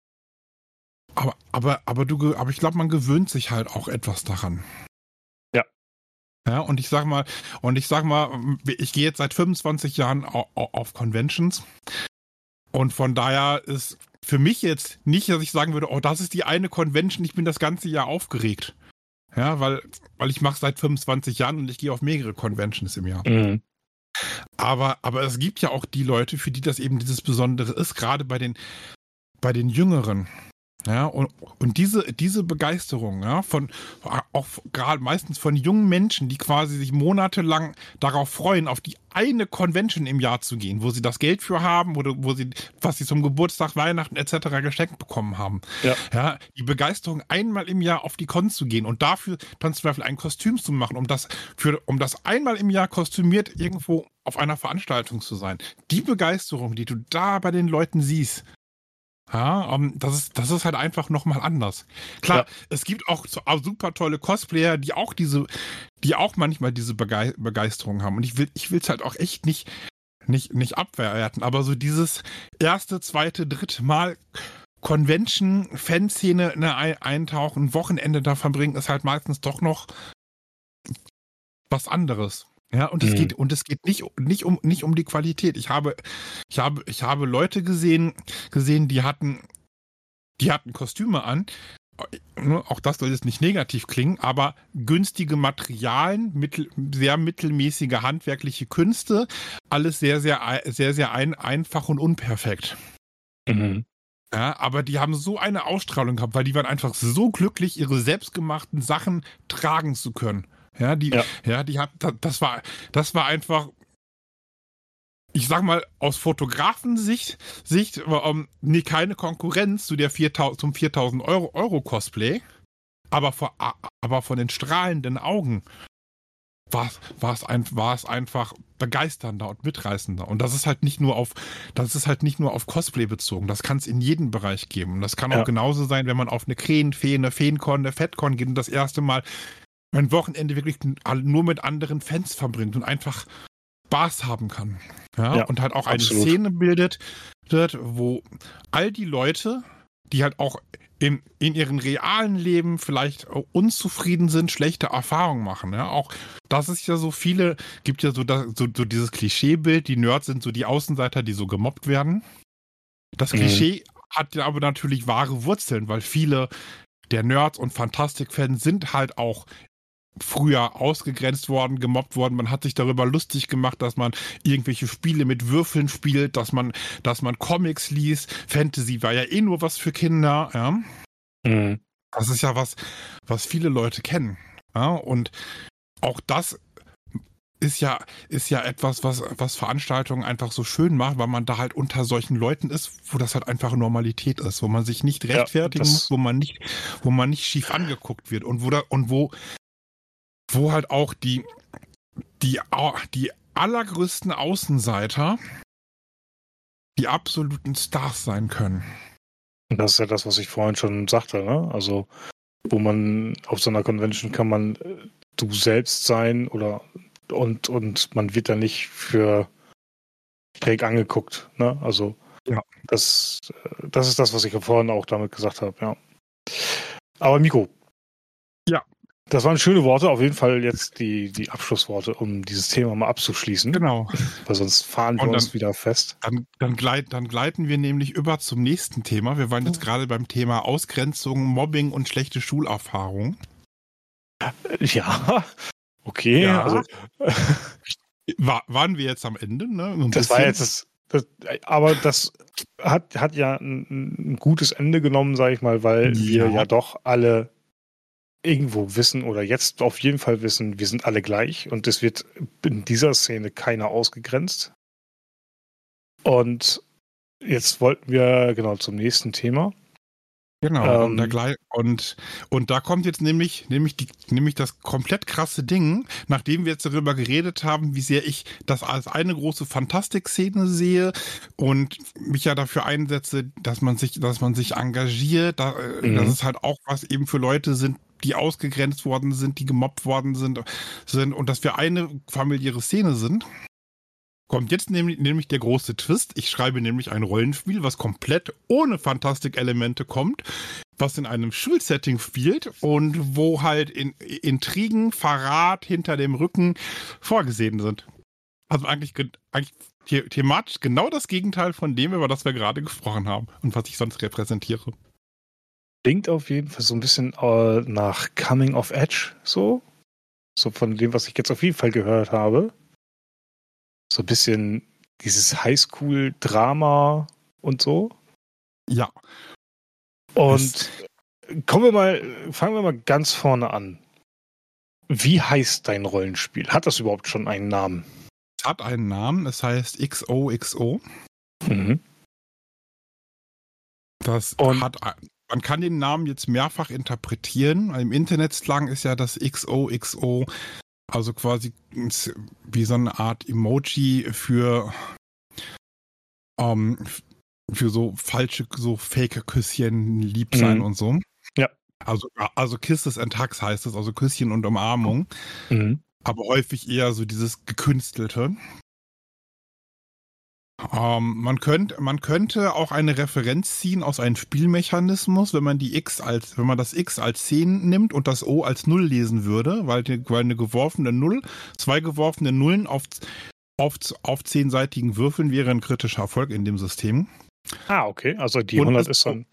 Aber, aber, aber du, aber ich glaube, man gewöhnt sich halt auch etwas daran. Ja. Ja, und ich sag mal, und ich sag mal, ich gehe jetzt seit fünfundzwanzig Jahren auf, auf Conventions. Und von daher ist für mich jetzt nicht, dass ich sagen würde, oh, das ist die eine Convention, ich bin das ganze Jahr aufgeregt. Ja, weil, weil ich mache seit fünfundzwanzig Jahren und ich gehe auf mehrere Conventions im Jahr. Mhm. Aber, aber es gibt ja auch die Leute, für die das eben dieses Besondere ist, gerade bei den, bei den Jüngeren. Ja, und, und diese, diese Begeisterung, ja, von, auch gerade meistens von jungen Menschen, die quasi sich monatelang darauf freuen, auf die eine Convention im Jahr zu gehen, wo sie das Geld für haben oder wo sie, was sie zum Geburtstag, Weihnachten et cetera geschenkt bekommen haben. Ja. Ja, die Begeisterung, einmal im Jahr auf die Con zu gehen und dafür dann zum Beispiel ein Kostüm zu machen, um das, für, um das einmal im Jahr kostümiert irgendwo auf einer Veranstaltung zu sein. Die Begeisterung, die du da bei den Leuten siehst, Ja, um, das ist, das ist halt einfach nochmal anders. Klar, Ja. es gibt auch so, auch super tolle Cosplayer, die auch diese, die auch manchmal diese Begei Begeisterung haben. Und ich will, ich will es halt auch echt nicht, nicht, nicht abwerten, aber so dieses erste, zweite, dritte Mal Convention, Fanszene ne, eintauchen, Wochenende da verbringen, ist halt meistens doch noch was anderes. Ja, und es Mhm. geht, und es geht nicht, nicht um, nicht um die Qualität. Ich habe, ich habe, ich habe Leute gesehen, gesehen, die hatten, die hatten Kostüme an. Auch das soll jetzt nicht negativ klingen, aber günstige Materialien, mittel, sehr mittelmäßige handwerkliche Künste, alles sehr, sehr, sehr, sehr ein, einfach und unperfekt. Mhm. Ja, aber die haben so eine Ausstrahlung gehabt, weil die waren einfach so glücklich, ihre selbstgemachten Sachen tragen zu können. Ja, die, Ja. ja, die hat, das war, das war einfach, ich sag mal, aus Fotografensicht, Sicht, um, nee, keine Konkurrenz zu der viertausend, zum viertausend Euro, Euro Cosplay, aber, vor, aber von den strahlenden Augen war, war, es ein, war es einfach begeisternder und mitreißender. Und das ist halt nicht nur auf, das ist halt nicht nur auf Cosplay bezogen. Das kann es in jedem Bereich geben. Und das kann auch Ja. genauso sein, wenn man auf eine Krähen, Fee, eine Feencon, eine Fettcon geht und das erste Mal ein Wochenende wirklich nur mit anderen Fans verbringt und einfach Spaß haben kann. Ja, Ja, und halt auch absolut. eine Szene bildet, wird, wo all die Leute, die halt auch in, in ihrem realen Leben vielleicht unzufrieden sind, schlechte Erfahrungen machen. Ja, auch das ist ja so viele, gibt ja so, das, so, so dieses Klischeebild, die Nerds sind so die Außenseiter, die so gemobbt werden. Das Mhm. Klischee hat ja aber natürlich wahre Wurzeln, weil viele der Nerds und Fantastik-Fans sind halt auch früher ausgegrenzt worden, gemobbt worden. Man hat sich darüber lustig gemacht, dass man irgendwelche Spiele mit Würfeln spielt, dass man, dass man Comics liest. Fantasy war ja eh nur was für Kinder. Ja? Mhm. Das ist ja was, was viele Leute kennen. Ja? Und auch das ist ja, ist ja etwas, was, was Veranstaltungen einfach so schön macht, weil man da halt unter solchen Leuten ist, wo das halt einfach Normalität ist, wo man sich nicht rechtfertigen das- muss, wo man nicht, wo man nicht schief angeguckt wird und wo da, und wo wo halt auch die, die, die allergrößten Außenseiter die absoluten Stars sein können. Das ist ja das, was ich vorhin schon sagte, ne? Also, wo man auf so einer Convention kann man äh, du selbst sein oder und, und man wird da nicht für schräg angeguckt, ne? Also, Ja. das, das ist das, was ich vorhin auch damit gesagt habe, ja. Aber Miko. Ja. Das waren schöne Worte, auf jeden Fall jetzt die, die Abschlussworte, um dieses Thema mal abzuschließen. Genau. Weil sonst fahren wir Und uns dann- wieder fest. Dann, dann, gleit, dann gleiten wir nämlich über zum nächsten Thema. Wir waren jetzt gerade beim Thema Ausgrenzung, Mobbing und schlechte Schulerfahrung. Ja, okay. Ja. Also, War, waren wir jetzt am Ende? Ne? So ein das war bisschen. jetzt das, das. Aber das hat, hat ja ein, ein gutes Ende genommen, sage ich mal, weil wir Ja. ja doch alle irgendwo wissen oder jetzt auf jeden Fall wissen, wir sind alle gleich und es wird in dieser Szene keiner ausgegrenzt. Und jetzt wollten wir genau zum nächsten Thema. Genau, Ähm, und, da gleich, und, und da kommt jetzt nämlich, nämlich, die, nämlich das komplett krasse Ding, nachdem wir jetzt darüber geredet haben, wie sehr ich das als eine große Fantastik-Szene sehe und mich ja dafür einsetze, dass man sich, dass man sich engagiert, da, Mhm. dass es halt auch was eben für Leute sind, die ausgegrenzt worden sind, die gemobbt worden sind, sind und dass wir eine familiäre Szene sind. Kommt jetzt nämlich, nämlich der große Twist. Ich schreibe nämlich ein Rollenspiel, was komplett ohne Fantastik-Elemente kommt, was in einem Schulsetting spielt und wo halt in, Intrigen, Verrat hinter dem Rücken vorgesehen sind. Also eigentlich, eigentlich the thematisch genau das Gegenteil von dem, über das wir gerade gesprochen haben und was ich sonst repräsentiere. Klingt auf jeden Fall so ein bisschen äh, nach Coming of Age, so. So von dem, was ich jetzt auf jeden Fall gehört habe. So ein bisschen dieses Highschool-Drama und so. Ja. Und kommen wir mal, fangen wir mal ganz vorne an. Wie heißt dein Rollenspiel? Hat das überhaupt schon einen Namen? Es hat einen Namen, es heißt X O X O. Mhm. Das Und- hat, man kann den Namen jetzt mehrfach interpretieren. Im Internetslang ist ja das X O X O also quasi wie so eine Art Emoji für, ähm, für so falsche, so Fake-Küsschen lieb sein Mhm. und so. Ja. Also, also Kisses and Hugs heißt es, also Küsschen und Umarmung. Mhm. Aber häufig eher so dieses Gekünstelte. Ähm, man könnte, man könnte auch eine Referenz ziehen aus einem Spielmechanismus, wenn man die X als, wenn man das X als zehn nimmt und das O als null lesen würde, weil, die, weil eine geworfene Null, zwei geworfene Nullen auf, auf, auf zehnseitigen Würfeln wäre ein kritischer Erfolg in dem System. Ah, okay. Also die Und hundert es- ist dann,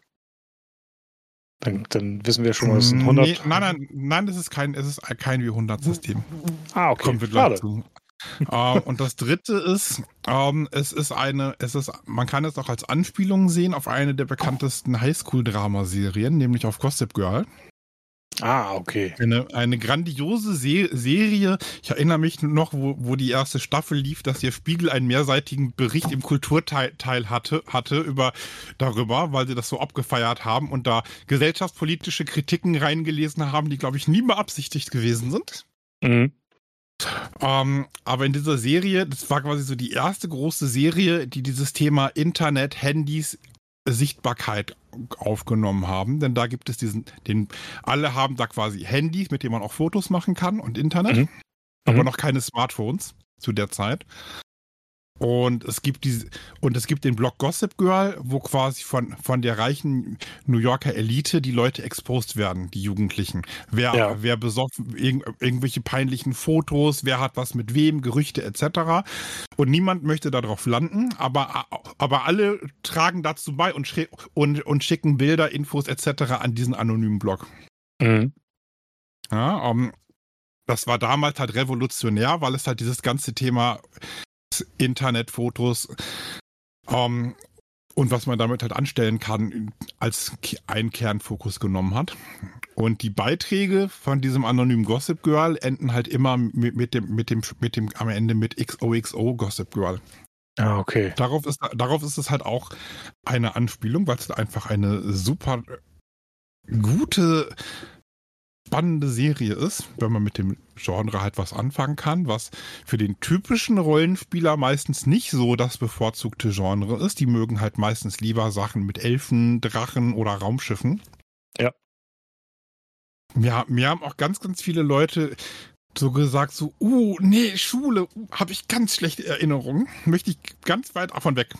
dann. Dann wissen wir schon mal, es sind hundert. Nee, nein, nein, nein, das ist kein, es ist kein wie hundert System. Ah, okay. Kommen wir gleich Schade. zu. ähm, und das dritte ist, ähm, es ist eine, es ist, man kann es auch als Anspielung sehen auf eine der bekanntesten Highschool-Dramaserien, nämlich auf Gossip Girl. Ah, okay. Eine, eine grandiose Se Serie. Ich erinnere mich noch, wo, wo die erste Staffel lief, dass der Spiegel einen mehrseitigen Bericht im Kulturteil Teil hatte, hatte über, darüber, weil sie das so abgefeiert haben und da gesellschaftspolitische Kritiken reingelesen haben, die, glaube ich, nie beabsichtigt gewesen sind. Mhm. Ähm, aber in dieser Serie, das war quasi so die erste große Serie, die dieses Thema Internet, Handys, Sichtbarkeit aufgenommen haben. Denn da gibt es diesen, den, alle haben da quasi Handys, mit denen man auch Fotos machen kann und Internet, Mhm. aber Mhm. noch keine Smartphones zu der Zeit. Und es gibt diese, und es gibt den Blog Gossip Girl, wo quasi von, von der reichen New Yorker Elite die Leute exposed werden, die Jugendlichen. Wer, Ja. wer besoffen, irg irgendwelche peinlichen Fotos, wer hat was mit wem, Gerüchte et cetera. Und niemand möchte darauf landen, aber, aber alle tragen dazu bei und, schi- und, und schicken Bilder, Infos et cetera an diesen anonymen Blog. Mhm. Ja, um, das war damals halt revolutionär, weil es halt dieses ganze Thema Internetfotos ähm, und was man damit halt anstellen kann, als einen Kernfokus genommen hat. Und die Beiträge von diesem anonymen Gossip Girl enden halt immer mit, mit dem, mit dem, mit dem, am Ende mit X O X O Gossip Girl. Ah, okay. Darauf ist, darauf ist es halt auch eine Anspielung, weil es einfach eine super gute, spannende Serie ist, wenn man mit dem Genre halt was anfangen kann, was für den typischen Rollenspieler meistens nicht so das bevorzugte Genre ist. Die mögen halt meistens lieber Sachen mit Elfen, Drachen oder Raumschiffen. Ja. Ja, mir haben auch ganz, ganz viele Leute so gesagt, so, uh, nee, Schule, uh, habe ich ganz schlechte Erinnerungen. Möchte ich ganz weit davon weg.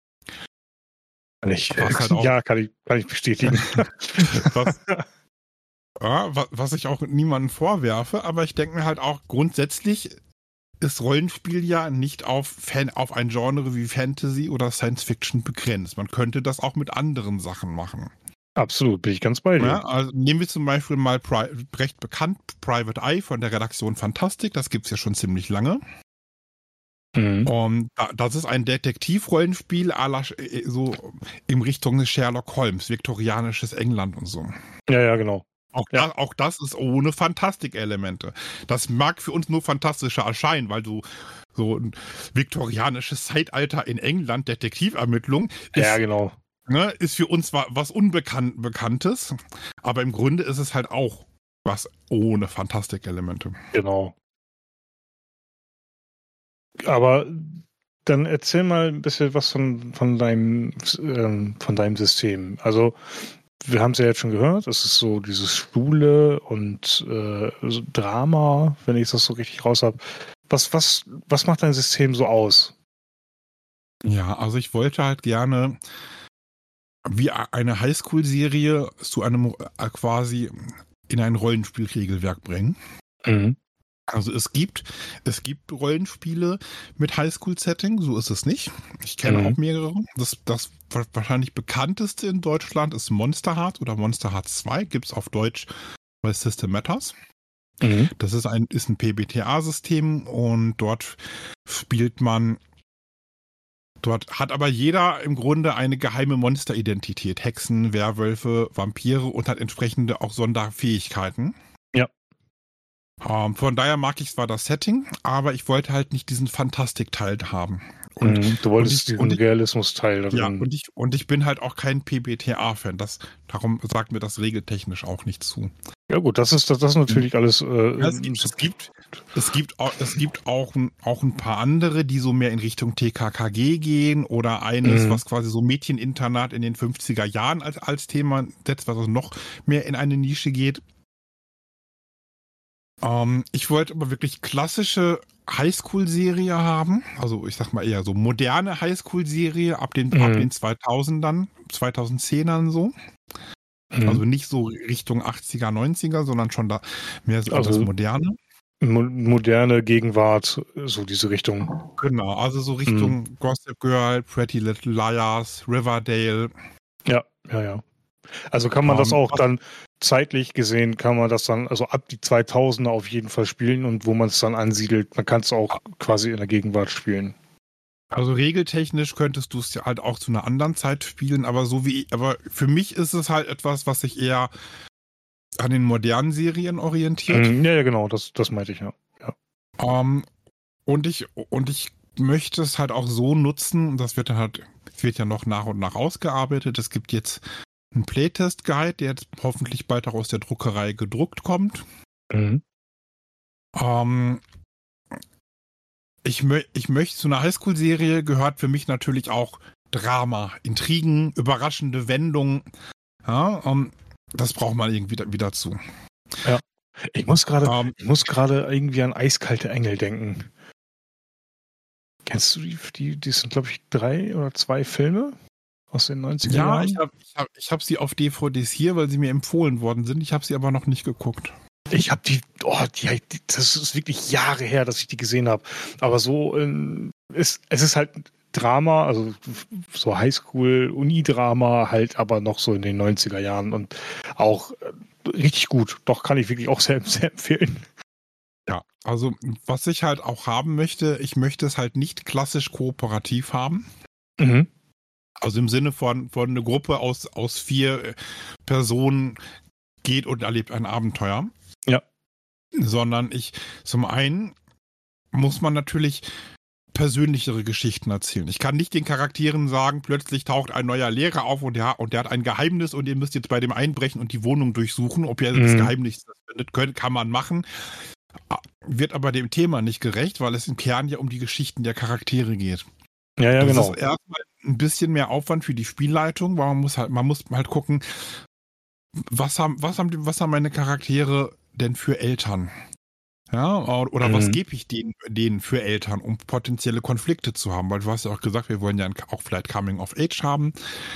Kann ich, Was halt auch- ja, kann ich, kann ich bestätigen. Was, ja, wa- was ich auch niemandem vorwerfe, aber ich denke mir halt auch, grundsätzlich ist Rollenspiel ja nicht auf, Fan, auf ein Genre wie Fantasy oder Science Fiction begrenzt. Man könnte das auch mit anderen Sachen machen. Absolut, bin ich ganz bei dir. Ja, also nehmen wir zum Beispiel mal Pri recht bekannt Private Eye von der Redaktion Fantastik, das gibt's ja schon ziemlich lange. Mhm. Und da, das ist ein Detektivrollenspiel à la, äh, so in Richtung Sherlock Holmes, viktorianisches England und so. Ja, ja, genau. Auch, Ja. das, auch das ist ohne Fantastikelemente. Das mag für uns nur fantastischer erscheinen, weil du so ein viktorianisches Zeitalter in England, Detektivermittlung, ist, Ja, genau. ne, ist für uns wa- was Unbekanntes. Aber im Grunde ist es halt auch was ohne Fantastikelemente. Genau. Aber dann erzähl mal ein bisschen was von, von deinem ähm, von deinem System. Also wir haben es ja jetzt schon gehört, es ist so dieses Schule und äh, so Drama, wenn ich das so richtig raus habe. Was, was, was macht dein System so aus? Ja, also ich wollte halt gerne wie eine Highschool-Serie zu einem äh, quasi in ein Rollenspielregelwerk bringen. Mhm. Also es gibt, es gibt Rollenspiele mit Highschool-Setting, so ist es nicht. Ich kenne Mhm. auch mehrere. Das, das wahrscheinlich bekannteste in Deutschland ist Monster Hearts oder Monster Hearts zwei, gibt es auf Deutsch bei System Matters. Mhm. Das ist ein, ist ein P B T A-System und dort spielt man, dort hat aber jeder im Grunde eine geheime Monsteridentität. Hexen, Werwölfe, Vampire und hat entsprechende auch Sonderfähigkeiten. Ja. Ähm, von daher mag ich zwar das Setting, aber ich wollte halt nicht diesen Fantastik-Teil haben. Und, Mhm. Du wolltest und ich- diesen und ich- Realismus-Teil da ja, drin. und ich, und ich bin halt auch kein P B T A-Fan. Das, darum sagt mir das regeltechnisch auch nicht zu. Ja gut, das ist das, das ist natürlich alles. Äh, Ja, es gibt, es gibt, es gibt, auch, es gibt auch, auch ein paar andere, die so mehr in Richtung T K K G gehen oder eines, mhm. was quasi so Mädcheninternat in den fünfziger Jahren als, als Thema setzt, was also noch mehr in eine Nische geht. Ähm, ich wollte aber wirklich klassische Highschool-Serie haben, also ich sag mal eher so moderne Highschool-Serie ab den, Mhm. ab den zweitausendern, zweitausendzehnern so. Mhm. Also nicht so Richtung achtziger, neunziger, sondern schon da mehr so Also das Moderne. mo moderne Gegenwart, so diese Richtung. Genau, also so Richtung Mhm. Gossip Girl, Pretty Little Liars, Riverdale. Ja, ja, ja. Also kann man das Ähm, auch dann zeitlich gesehen, kann man das dann, also ab die zweitausender auf jeden Fall spielen und wo man es dann ansiedelt, man kann es auch quasi in der Gegenwart spielen. also regeltechnisch könntest du es ja halt auch zu einer anderen Zeit spielen, aber so wie, aber für mich ist es halt etwas, was sich eher an den modernen Serien orientiert. Mhm. Ja, ja, genau, das, das meinte ich, ja. ja. Ähm, und ich, und ich möchte es halt auch so nutzen, und das wird dann halt, es wird ja noch nach und nach ausgearbeitet. Es gibt jetzt einen Playtest-Guide, der jetzt hoffentlich bald auch aus der Druckerei gedruckt kommt. Mhm. Ähm, ich, mö ich möchte zu einer Highschool-Serie gehört für mich natürlich auch Drama, Intrigen, überraschende Wendungen. Ja, ähm, das braucht man irgendwie da, wieder zu. Ja. Ich muss gerade, Ähm, ich muss gerade irgendwie an Eiskalte Engel denken. Kennst du die? Die, die sind, glaube ich, drei oder zwei Filme aus den neunziger ja, ich Jahren. habe ich hab, ich hab sie auf D V Ds hier, weil sie mir empfohlen worden sind. Ich habe sie aber noch nicht geguckt. Ich habe die, oh, die, die, das ist wirklich Jahre her, dass ich die gesehen habe. Aber so, ähm, ist, es ist halt Drama, also so Highschool, Uni-Drama, halt aber noch so in den neunziger Jahren und auch äh, richtig gut. Doch kann ich wirklich auch sehr, sehr empfehlen. Ja, also was ich halt auch haben möchte, ich möchte es halt nicht klassisch kooperativ haben. Mhm. Also im Sinne von, von eine Gruppe aus, aus vier Personen geht und erlebt ein Abenteuer. Ja. Sondern ich, zum einen muss man natürlich persönlichere Geschichten erzählen. Ich kann nicht den Charakteren sagen, plötzlich taucht ein neuer Lehrer auf und der, und der hat ein Geheimnis und ihr müsst jetzt bei dem einbrechen und die Wohnung durchsuchen. Ob ihr Mhm. das Geheimnis findet, könnt, kann man machen. Wird aber dem Thema nicht gerecht, weil es im Kern ja um die Geschichten der Charaktere geht. Ja, ja, das genau. ist erstmal ein bisschen mehr Aufwand für die Spielleitung, weil man muss halt, man muss halt gucken, was haben, was haben, was haben meine Charaktere denn für Eltern? Ja, oder Mhm. was gebe ich denen, denen für Eltern, um potenzielle Konflikte zu haben? Weil du hast ja auch gesagt, wir wollen ja auch vielleicht Coming of Age haben.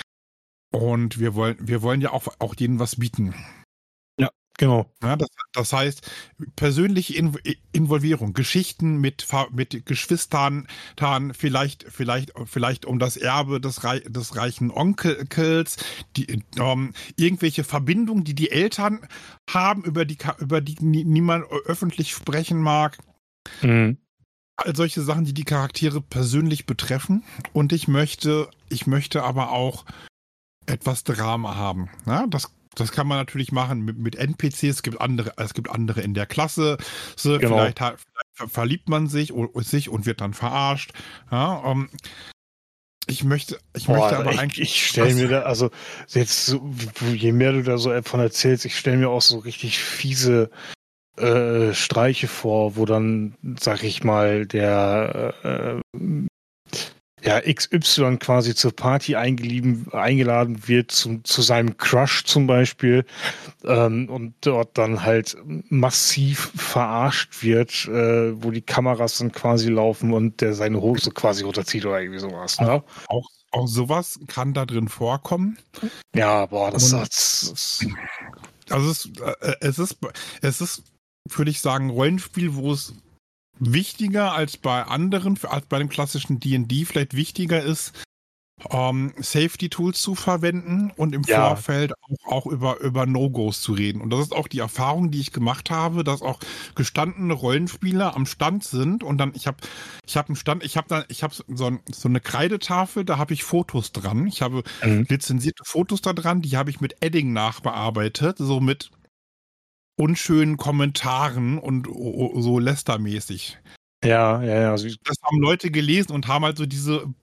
Und wir wollen, wir wollen ja auch, auch denen was bieten. Ja, genau. Ja, das, das heißt, persönliche In Involvierung, Geschichten mit, mit Geschwistern, dann vielleicht, vielleicht, vielleicht um das Erbe des, Rei des reichen Onkels, die, ähm, irgendwelche Verbindungen, die die Eltern haben, über die, über die niemand öffentlich sprechen mag. Mhm. All solche Sachen, die die Charaktere persönlich betreffen. Und ich möchte, ich möchte aber auch etwas Drama haben. Ja, das Das kann man natürlich machen mit, mit N P Cs. Es gibt andere, es gibt andere in der Klasse. So, Genau. vielleicht, vielleicht verliebt man sich, oder, sich und wird dann verarscht. Ja, um, ich möchte, ich Boah, möchte aber ich, eigentlich. Ich stelle mir da, also jetzt, so, je mehr du da so davon erzählst, ich stelle mir auch so richtig fiese äh, Streiche vor, wo dann, sag ich mal, der äh, ja, X Y quasi zur Party eingeladen wird, zu, zu seinem Crush zum Beispiel, ähm, und dort dann halt massiv verarscht wird, äh, wo die Kameras dann quasi laufen und der seine Hose quasi runterzieht oder irgendwie sowas. Ne? Auch, auch, auch sowas kann da drin vorkommen. Ja, boah, das, Und, das, das also es, äh, es ist, es ist, würde ich sagen, Rollenspiel, wo es wichtiger als bei anderen, als bei dem klassischen D und D vielleicht wichtiger ist, ähm, Safety-Tools zu verwenden und im ja. Vorfeld auch, auch über, über No-Gos zu reden. Und das ist auch die Erfahrung, die ich gemacht habe, dass auch gestandene Rollenspieler am Stand sind und dann, ich habe ich hab einen Stand, ich habe dann, ich habe so, ein, so eine Kreidetafel, da habe ich Fotos dran. Ich habe Mhm. lizenzierte Fotos da dran, die habe ich mit Edding nachbearbeitet, so mit unschönen Kommentaren und so Lästermäßig. Ja, ja, ja. Also, das haben Leute gelesen und haben halt so diese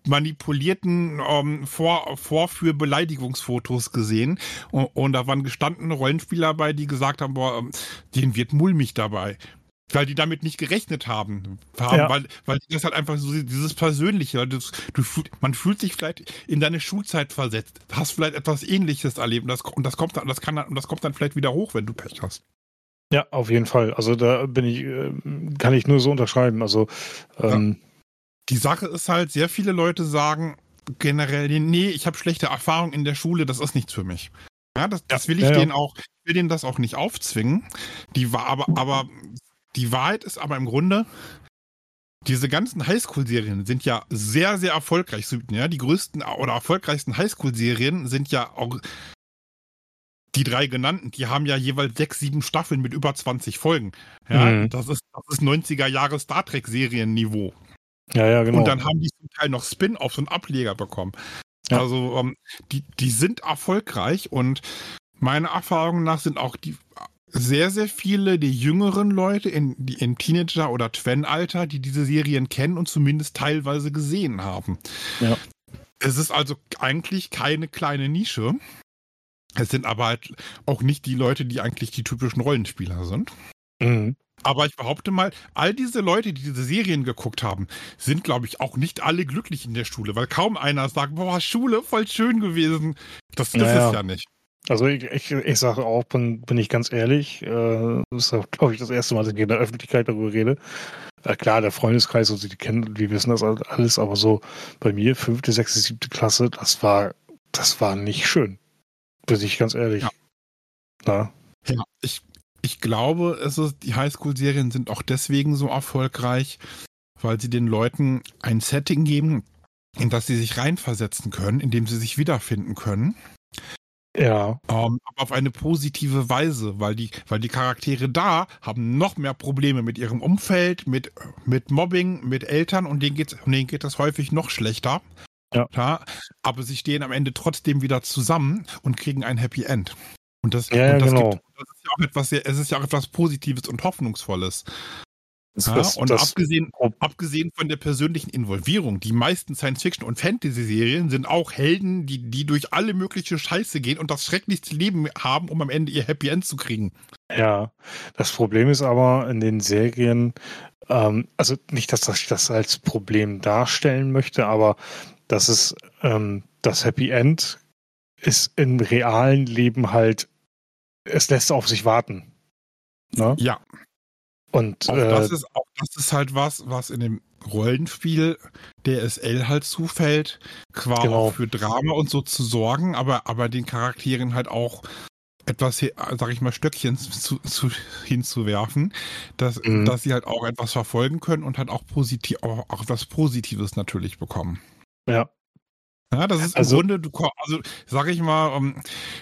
manipulierten ähm, Vor Vorführ-Beleidigungsfotos gesehen und, und da waren gestandene Rollenspieler dabei, die gesagt haben, boah, ähm, denen wird mulmig dabei. Weil die damit nicht gerechnet haben. haben Ja. weil, weil das halt einfach so dieses Persönliche, das, du, man fühlt sich vielleicht in deine Schulzeit versetzt, hast vielleicht etwas Ähnliches erlebt das, und das kommt dann, das kann, das kommt dann vielleicht wieder hoch, wenn du Pech hast. Ja, auf jeden Fall. Also da bin ich, kann ich nur so unterschreiben. Also ähm, ja. Die Sache ist halt, sehr viele Leute sagen generell, nee, ich habe schlechte Erfahrungen in der Schule, das ist nichts für mich. Ja, das, das will ich ja, ja. denen auch, ich will denen das auch nicht aufzwingen. Die war aber, aber die Wahrheit ist aber im Grunde, diese ganzen Highschool-Serien sind ja sehr, sehr erfolgreich. Ja, die größten oder erfolgreichsten Highschool-Serien sind ja auch die drei genannten. Die haben ja jeweils sechs, sieben Staffeln mit über zwanzig Folgen. Ja, Mhm. das ist, das ist neunziger Jahre Star Trek-Serienniveau. Ja, ja, genau. Und dann haben die zum Teil noch Spin-offs und Ableger bekommen. Ja. Also ähm, die, die sind erfolgreich und meiner Erfahrung nach sind auch die sehr, sehr viele der jüngeren Leute in, die in Teenager- oder Twen-Alter, die diese Serien kennen und zumindest teilweise gesehen haben. Ja. Es ist also eigentlich keine kleine Nische. Es sind aber halt auch nicht die Leute, die eigentlich die typischen Rollenspieler sind. Mhm. Aber ich behaupte mal, all diese Leute, die diese Serien geguckt haben, sind, glaube ich, auch nicht alle glücklich in der Schule, weil kaum einer sagt, boah, Schule, voll schön gewesen. Das, das naja. ist ja nicht. Also ich, ich, ich sage auch, bin, bin ich ganz ehrlich, äh, das ist, glaube ich, das erste Mal, dass ich in der Öffentlichkeit darüber rede. Ja, klar, der Freundeskreis, und die kennen, die wissen das alles, aber so bei mir, fünfte, sechste, siebte Klasse, das war, das war nicht schön. Bin ich ganz ehrlich. Ja, Na? ja ich, ich glaube, es ist, die Highschool-Serien sind auch deswegen so erfolgreich, weil sie den Leuten ein Setting geben, in das sie sich reinversetzen können, in dem sie sich wiederfinden können. Ja. Um, aber auf eine positive Weise, weil die, weil die Charaktere da haben noch mehr Probleme mit ihrem Umfeld, mit, mit Mobbing, mit Eltern und denen geht, denen geht das häufig noch schlechter. Ja. Ja, aber sie stehen am Ende trotzdem wieder zusammen und kriegen ein Happy End. Und das, ja, und das, genau. gibt, das ist ja auch etwas sehr, es ist ja auch etwas Positives und Hoffnungsvolles. Das, ja, das, und das, abgesehen, abgesehen von der persönlichen Involvierung, die meisten Science-Fiction- und Fantasy-Serien sind auch Helden, die, die durch alle mögliche Scheiße gehen und das schrecklichste Leben haben, um am Ende ihr Happy End zu kriegen. Ja, das Problem ist aber in den Serien, ähm, also nicht, dass ich das als Problem darstellen möchte, aber das ist ähm, das Happy End ist im realen Leben halt, es lässt auf sich warten. Ne? Ja. Und auch, äh, das ist, auch das ist halt was, was in dem Rollenspiel D S L halt zufällt, qua genau. auch für Drama und so zu sorgen, aber, aber den Charakteren halt auch etwas, sag ich mal, Stöckchen zu, zu, hinzuwerfen, dass, mhm. dass sie halt auch etwas verfolgen können und halt auch positiv, auch, auch etwas Positives natürlich bekommen. Ja. Ja, das ist im also, Grunde, du, also sag ich mal, um,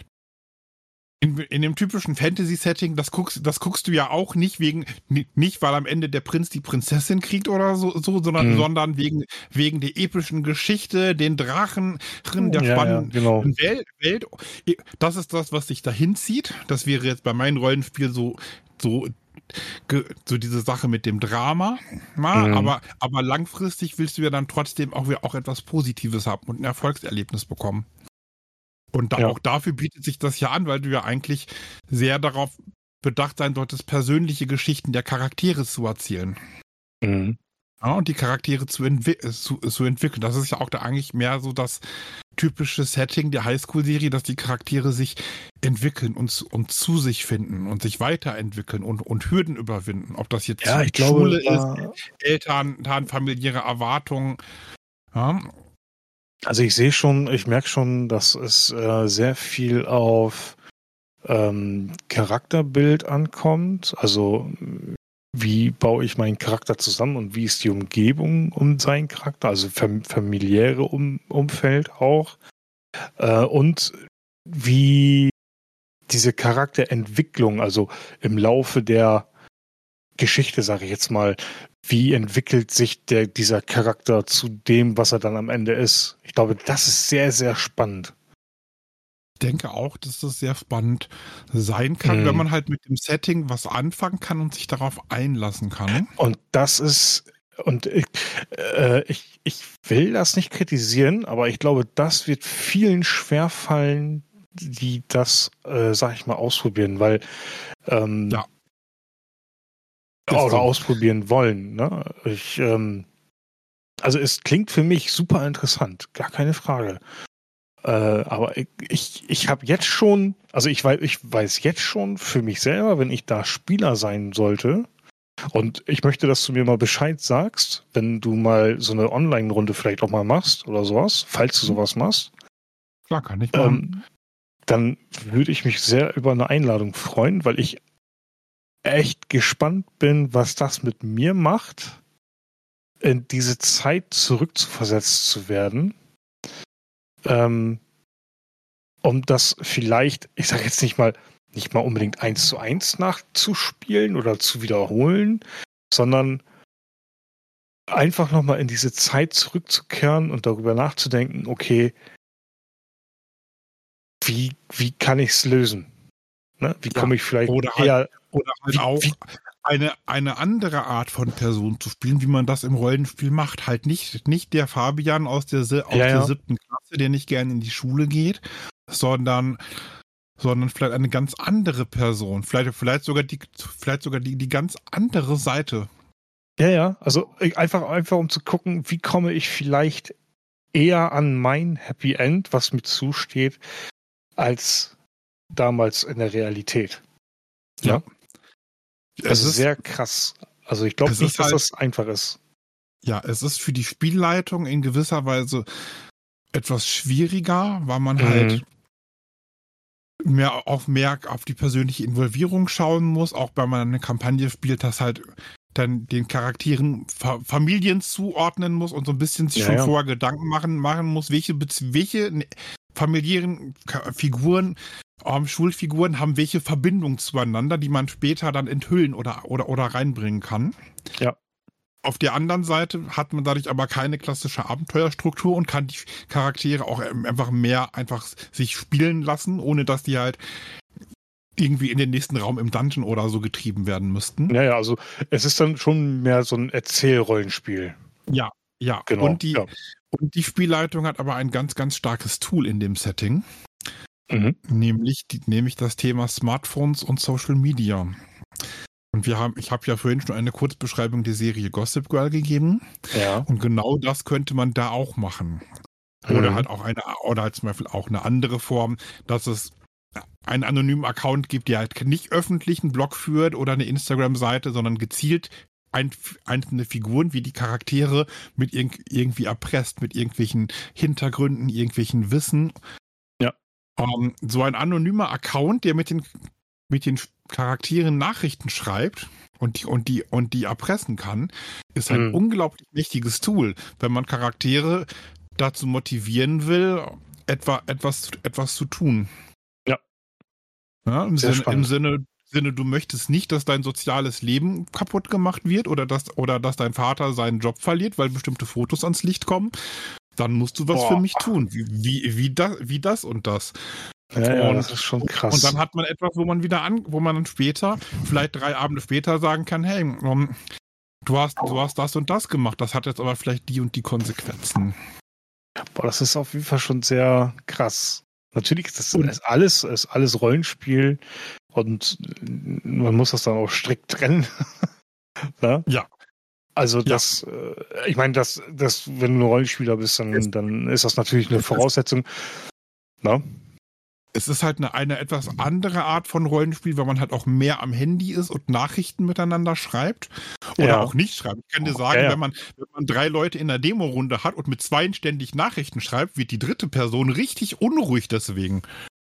In, in dem typischen Fantasy-Setting, das guckst, das guckst du ja auch nicht wegen, nicht weil am Ende der Prinz die Prinzessin kriegt oder so, so sondern, mhm. sondern wegen, wegen der epischen Geschichte, den Drachen, der ja, spannenden ja, genau. Welt, Welt. Das ist das, was sich dahin zieht. Das wäre jetzt bei meinem Rollenspiel so, so, so diese Sache mit dem Drama. Mhm. Aber, aber langfristig willst du ja dann trotzdem auch, auch etwas Positives haben und ein Erfolgserlebnis bekommen. Und da, ja. auch dafür bietet sich das ja an, weil du ja eigentlich sehr darauf bedacht sein solltest, persönliche Geschichten der Charaktere zu erzählen. Mhm. Ja, und die Charaktere zu, entwi- zu, zu entwickeln. Das ist ja auch da eigentlich mehr so das typische Setting der Highschool-Serie, dass die Charaktere sich entwickeln und, und zu sich finden und sich weiterentwickeln und, und Hürden überwinden. Ob das jetzt ja, ich Schule glaube, ist, Eltern, dann familiäre Erwartungen. Ja. Also ich sehe schon, ich merke schon, dass es äh, sehr viel auf ähm, Charakterbild ankommt. Also wie baue ich meinen Charakter zusammen und wie ist die Umgebung um seinen Charakter, also fam- familiäre um- Umfeld auch. Äh, und wie diese Charakterentwicklung, also im Laufe der Geschichte, sage ich jetzt mal, wie entwickelt sich der, dieser Charakter zu dem, was er dann am Ende ist? Ich glaube, das ist sehr, sehr spannend. Ich denke auch, dass das sehr spannend sein kann, mhm. wenn man halt mit dem Setting was anfangen kann und sich darauf einlassen kann. Und das ist Und ich, äh, ich, ich will das nicht kritisieren, aber ich glaube, das wird vielen schwerfallen, die das, äh, sag ich mal, ausprobieren, weil ähm, Ja. oder so. ausprobieren wollen. Ne? Ich, ähm, also es klingt für mich super interessant, gar keine Frage. Äh, aber ich, ich, ich habe jetzt schon, also ich weiß, ich weiß jetzt schon für mich selber, wenn ich da Spieler sein sollte, und ich möchte, dass du mir mal Bescheid sagst, wenn du mal so eine Online-Runde vielleicht auch mal machst oder sowas, falls du sowas machst. Klar, kann ich machen. Ähm, dann würde ich mich sehr über eine Einladung freuen, weil ich echt gespannt bin, was das mit mir macht, in diese Zeit zurückzuversetzt zu werden. Ähm, um das vielleicht, ich sage jetzt nicht mal, nicht mal unbedingt eins zu eins nachzuspielen oder zu wiederholen, sondern einfach nochmal in diese Zeit zurückzukehren und darüber nachzudenken, okay, wie, wie kann ich es lösen? Ne? Wie Ja. komme ich vielleicht Oder halt, eher... oder halt wie, auch wie, eine, eine andere Art von Person zu spielen, wie man das im Rollenspiel macht. Halt nicht, nicht der Fabian aus der, aus ja, der ja. siebten Klasse, der nicht gerne in die Schule geht, sondern, sondern vielleicht eine ganz andere Person. Vielleicht, vielleicht sogar die, vielleicht sogar die, die ganz andere Seite. Ja, ja, also einfach, einfach um zu gucken, wie komme ich vielleicht eher an mein Happy End, was mir zusteht, als damals in der Realität. Ja. Es Also ist, sehr krass. Also ich glaube es nicht, ist dass halt, das einfach ist. ja, es ist für die Spielleitung in gewisser Weise etwas schwieriger, weil man Mhm. halt mehr auf mehr auf die persönliche Involvierung schauen muss, auch wenn man eine Kampagne spielt, dass halt dann den Charakteren Fa- Familien zuordnen muss und so ein bisschen sich Ja, schon ja. vorher Gedanken machen, machen muss, welche, Bez- welche ne- familiären Ka- Figuren, ähm, Schulfiguren haben welche Verbindung zueinander, die man später dann enthüllen oder, oder, oder reinbringen kann. Ja. Auf der anderen Seite hat man dadurch aber keine klassische Abenteuerstruktur und kann die Charaktere auch einfach mehr einfach sich spielen lassen, ohne dass die halt irgendwie in den nächsten Raum im Dungeon oder so getrieben werden müssten. Ja, ja, also es ist dann schon mehr so ein Erzählrollenspiel. Ja, ja. Genau. Und die, Ja. und die Spielleitung hat aber ein ganz, ganz starkes Tool in dem Setting, Mhm. nämlich, die, nämlich das Thema Smartphones und Social Media. Und wir haben, ich habe ja vorhin schon eine Kurzbeschreibung der Serie Gossip Girl gegeben. Ja. Und genau das könnte man da auch machen. Oder Mhm. halt auch eine, oder halt zum Beispiel auch eine andere Form, dass es einen anonymen Account gibt, der halt nicht öffentlich einen Blog führt oder eine Instagram-Seite, sondern gezielt ein, einzelne Figuren wie die Charaktere mit irg irgendwie erpresst, mit irgendwelchen Hintergründen, irgendwelchen Wissen. Ja. Ähm, so ein anonymer Account, der mit den, mit den Charakteren Nachrichten schreibt und die, und die, und die erpressen kann, ist ein Mhm. unglaublich mächtiges Tool, wenn man Charaktere dazu motivieren will, etwa, etwas, etwas zu tun. Ja. Ja, im Sehr Sinne, im spannend. Sinne, Sinne, du möchtest nicht, dass dein soziales Leben kaputt gemacht wird oder dass, oder dass dein Vater seinen Job verliert, weil bestimmte Fotos ans Licht kommen. Dann musst du was Boah. für mich tun. Wie, wie, wie, das, wie das und das. Ja, ja, Und, das ist schon krass. und dann hat man etwas, wo man wieder an, wo man dann später, vielleicht drei Abende später sagen kann, hey, um, du hast, du hast das und das gemacht, das hat jetzt aber vielleicht die und die Konsequenzen. Boah, das ist auf jeden Fall schon sehr krass. Natürlich ist das Und- ist alles, ist alles Rollenspiel und man muss das dann auch strikt trennen. Ne? Ja. Also Ja. das, äh, ich meine, das, das, wenn du ein Rollenspieler bist, dann, dann ist das natürlich eine Es ist- Voraussetzung. Na? Es ist halt eine, eine etwas andere Art von Rollenspiel, weil man halt auch mehr am Handy ist und Nachrichten miteinander schreibt oder Ja. auch nicht schreibt. Ich kann dir sagen, Ja, ja. Wenn, man, wenn man drei Leute in einer Demo-Runde hat und mit zweien ständig Nachrichten schreibt, wird die dritte Person richtig unruhig deswegen.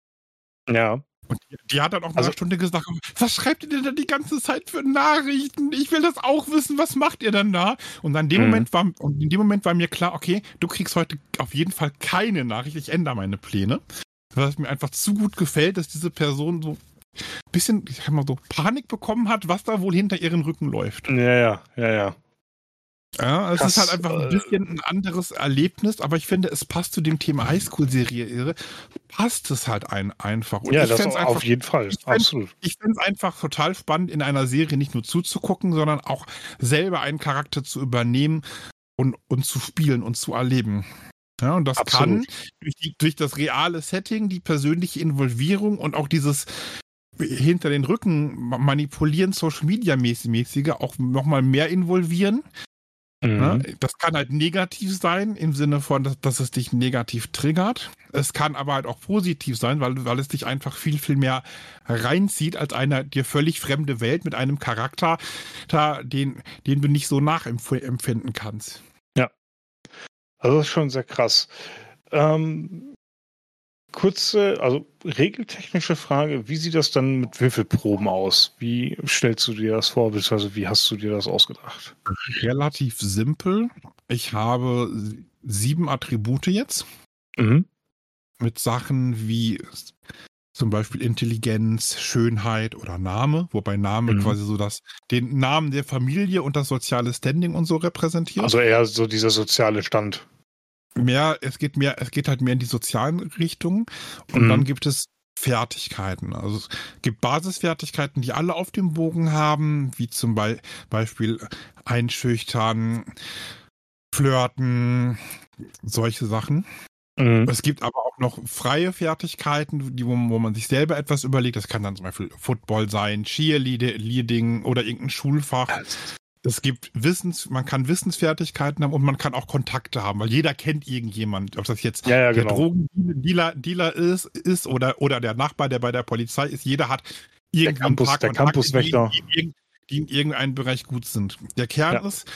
Ja. Und die, die hat dann auch nach Also- einer Stunde gesagt, was schreibt ihr denn da die ganze Zeit für Nachrichten? Ich will das auch wissen, was macht ihr denn da? Und dann in dem Mhm. Moment war, und in dem Moment war mir klar, okay, du kriegst heute auf jeden Fall keine Nachricht, ich ändere meine Pläne. Weil es mir einfach zu gut gefällt, dass diese Person so ein bisschen, ich sag mal so, Panik bekommen hat, was da wohl hinter ihren Rücken läuft. Ja, ja, ja, ja. Ja, es Krass, ist halt einfach ein äh, bisschen ein anderes Erlebnis, aber ich finde, es passt zu dem Thema Highschool-Serie passt es halt ein, einfach. Und ja, ich das fänd's auf einfach, jeden Fall. ich fänd, Absolut. ich fände es einfach total spannend, in einer Serie nicht nur zuzugucken, sondern auch selber einen Charakter zu übernehmen und, und zu spielen und zu erleben. Ja, und das Absolut. kann durch, die, durch das reale Setting, die persönliche Involvierung und auch dieses hinter den Rücken manipulieren, Social Media mäßige auch nochmal mehr involvieren. Mhm. Ne? Das kann halt negativ sein, im Sinne von, dass, dass es dich negativ triggert. Es kann aber halt auch positiv sein, weil, weil es dich einfach viel, viel mehr reinzieht als eine dir völlig fremde Welt mit einem Charakter, da, den, den du nicht so nachempfinden kannst. Ja. Also das ist schon sehr krass. Ähm, kurze, also regeltechnische Frage, wie sieht das dann mit Würfelproben aus? Wie stellst du dir das vor, beziehungsweise wie hast du dir das ausgedacht? Relativ simpel. Ich habe sieben Attribute jetzt. Mhm. Mit Sachen wie zum Beispiel Intelligenz, Schönheit oder Name, wobei Name Mhm. quasi so das, den Namen der Familie und das soziale Standing und so repräsentiert. Also eher so dieser soziale Stand. Mehr, es geht mehr, es geht halt mehr in die sozialen Richtungen und Mhm. dann gibt es Fertigkeiten. Also es gibt Basisfertigkeiten, die alle auf dem Bogen haben, wie zum Be- Beispiel einschüchtern, flirten, solche Sachen. Mhm. Es gibt aber auch noch freie Fertigkeiten, die, wo, wo man sich selber etwas überlegt. Das kann dann zum Beispiel Football sein, Cheerleading oder irgendein Schulfach. Es gibt Wissens, man kann Wissensfertigkeiten haben und man kann auch Kontakte haben, weil jeder kennt irgendjemand, ob das jetzt Ja, ja, der genau. Drogendealer Dealer ist, ist oder, oder der Nachbar, der bei der Polizei ist. Jeder hat irgendwie Campus- ein paar der Kontakte, die, Campuswächter. die, die in irgendeinem Bereich gut sind. Der Kern Ja. ist,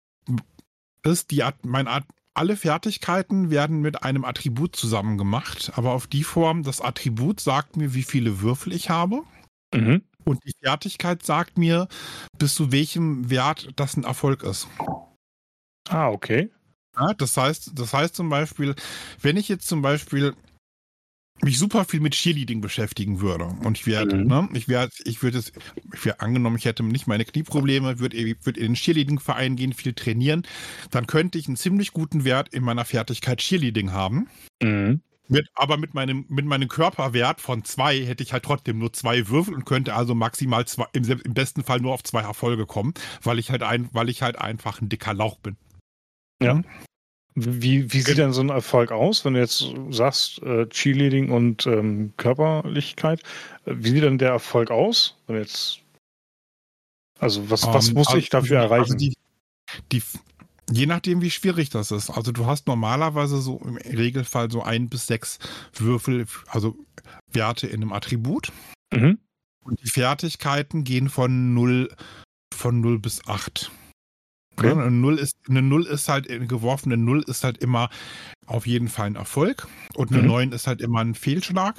ist die Art, mein Art, alle Fertigkeiten werden mit einem Attribut zusammen gemacht, aber auf die Form, das Attribut sagt mir, wie viele Würfel ich habe. Mhm. Und die Fertigkeit sagt mir, bis zu welchem Wert das ein Erfolg ist. Ah, okay. Ja, das heißt, das heißt zum Beispiel, wenn ich jetzt zum Beispiel mich super viel mit Cheerleading beschäftigen würde und ich werde, Mhm. ne, ich werde, ich würde es, ich wäre angenommen, ich hätte nicht meine Knieprobleme, würde würd in den Cheerleading-Verein gehen, viel trainieren, dann könnte ich einen ziemlich guten Wert in meiner Fertigkeit Cheerleading haben. Mhm. Mit, aber mit meinem, mit meinem Körperwert von zwei hätte ich halt trotzdem nur zwei Würfel und könnte also maximal zwei, im, im besten Fall nur auf zwei Erfolge kommen, weil ich halt ein, weil ich halt einfach ein dicker Lauch bin. Ja. Hm? Wie, wie sieht denn so ein Erfolg aus, wenn du jetzt sagst, äh, Cheerleading und ähm, Körperlichkeit? Äh, Wie sieht denn der Erfolg aus? Wenn jetzt, also was, was Ähm, muss also ich dafür die- erreichen? Also die, die, je nachdem, wie schwierig das ist. Also du hast normalerweise so im Regelfall so ein bis sechs Würfel, also Werte in einem Attribut. Mhm. Und die Fertigkeiten gehen von null von null bis acht. Okay. Ja, eine Null ist, eine Null ist halt, eine geworfene Null ist halt immer auf jeden Fall ein Erfolg. Und eine Mhm. neun ist halt immer ein Fehlschlag.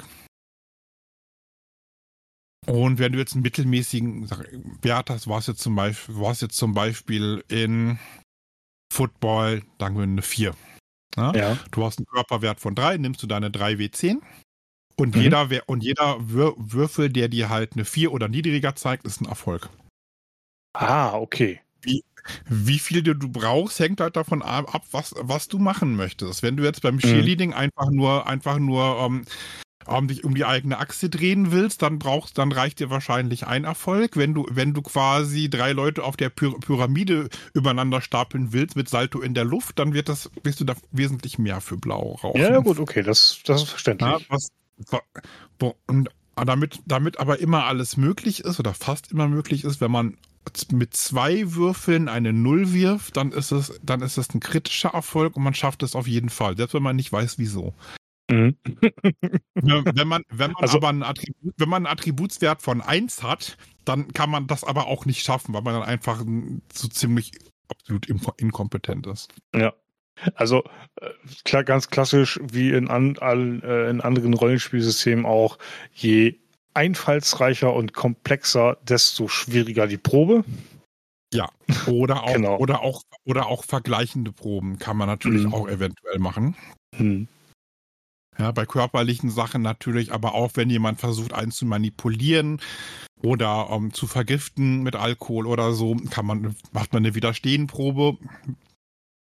Und wenn du jetzt einen mittelmäßigen Wert hast, war es jetzt zum Beispiel, war es jetzt zum Beispiel in Football, sagen wir eine vier. Ja? Ja. Du hast einen Körperwert von drei, nimmst du deine drei W zehn. Und Mhm. jeder, Wer- und jeder Wür- Würfel, der dir halt eine vier oder niedriger zeigt, ist ein Erfolg. Ah, okay. Wie viel du, du brauchst, hängt halt davon ab, was, was du machen möchtest. Wenn du jetzt beim Mhm. Cheerleading einfach nur, einfach nur ähm, um dich um die eigene Achse drehen willst, dann brauchst, dann reicht dir wahrscheinlich ein Erfolg. Wenn du, wenn du quasi drei Leute auf der Py- Pyramide übereinander stapeln willst mit Salto in der Luft, dann wird das, wirst du da wesentlich mehr für blau rauchen. Ja, ja, gut, okay, das, das ist Ja, verständlich. was, wo- und damit, damit aber immer alles möglich ist oder fast immer möglich ist, wenn man mit zwei Würfeln eine Null wirft, dann ist es, dann ist es ein kritischer Erfolg und man schafft es auf jeden Fall, selbst wenn man nicht weiß, wieso. Mhm. Wenn wenn man, wenn man Also- aber einen Attribut, wenn man einen Attributswert von eins hat, dann kann man das aber auch nicht schaffen, weil man dann einfach so ziemlich absolut in- inkompetent ist. Ja. Also äh, klar, ganz klassisch wie in, an, all, äh, in anderen Rollenspielsystemen auch, je einfallsreicher und komplexer, desto schwieriger die Probe. Ja. Oder auch, Genau. oder auch, oder auch vergleichende Proben kann man natürlich Mhm. auch eventuell machen. Hm. Ja, bei körperlichen Sachen natürlich, aber auch wenn jemand versucht, einen zu manipulieren oder um, zu vergiften mit Alkohol oder so, kann man, macht man eine Widerstehenprobe.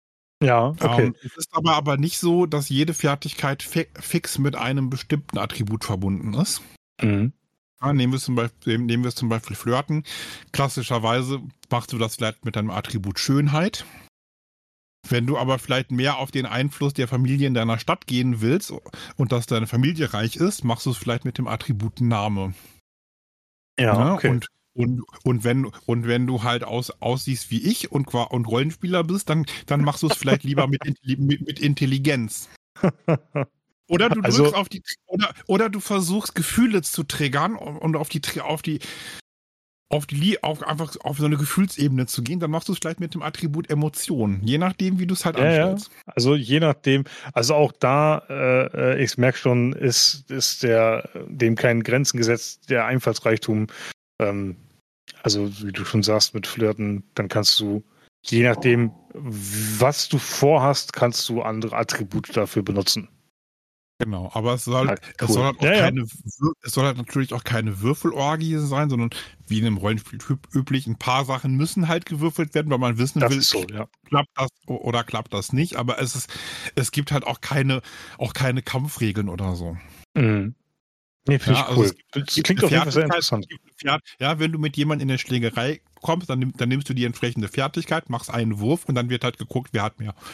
Ja, okay. Ähm, es ist aber, aber nicht so, dass jede Fertigkeit fi fix mit einem bestimmten Attribut verbunden ist. Mhm. Ja, nehmen wir zum Beispiel, nehmen wir zum Beispiel Flirten. Klassischerweise machst du das vielleicht mit deinem Attribut Schönheit. Wenn du aber vielleicht mehr auf den Einfluss der Familie in deiner Stadt gehen willst und dass deine Familie reich ist, machst du es vielleicht mit dem Attribut Name. Ja, Ne? okay. Und, und, und, wenn, und wenn du halt aus, aussiehst wie ich und, qua- und Rollenspieler bist, dann, dann machst du es vielleicht lieber mit, Intelli- mit, mit Intelligenz. Oder du Also, drückst auf die oder, oder du versuchst Gefühle zu triggern und auf die auf die auf die Lie- auf einfach auf so eine Gefühlsebene zu gehen, dann machst du es vielleicht mit dem Attribut Emotion, je nachdem, wie du es halt ja, ja. anstellst. Also je nachdem, also auch da, äh, ich merke schon, ist, ist der dem keinen Grenzen gesetzt, der Einfallsreichtum. Ähm, also wie du schon sagst, mit Flirten, dann kannst du, je nachdem, was du vorhast, kannst du andere Attribute dafür benutzen. Genau, aber es soll, Ja, es cool. soll halt auch Ja, ja. keine, Wür- es soll halt natürlich auch keine Würfelorgie sein, sondern wie in einem Rollenspiel üb- üblich, ein paar Sachen müssen halt gewürfelt werden, weil man wissen Das will, ist so, ja. klappt das o- oder klappt das nicht. Aber es ist, es gibt halt auch keine, auch keine Kampfregeln oder so. Mhm. Nee, finde Ja, ich also cool. es gibt, es Das gibt klingt eine auf jeden Fall sehr Fertigkeit, interessant. es gibt eine Fert ja, wenn du mit jemandem in der Schlägerei kommst, dann, nimm, dann nimmst du die entsprechende Fertigkeit, machst einen Wurf und dann wird halt geguckt, wer hat mehr.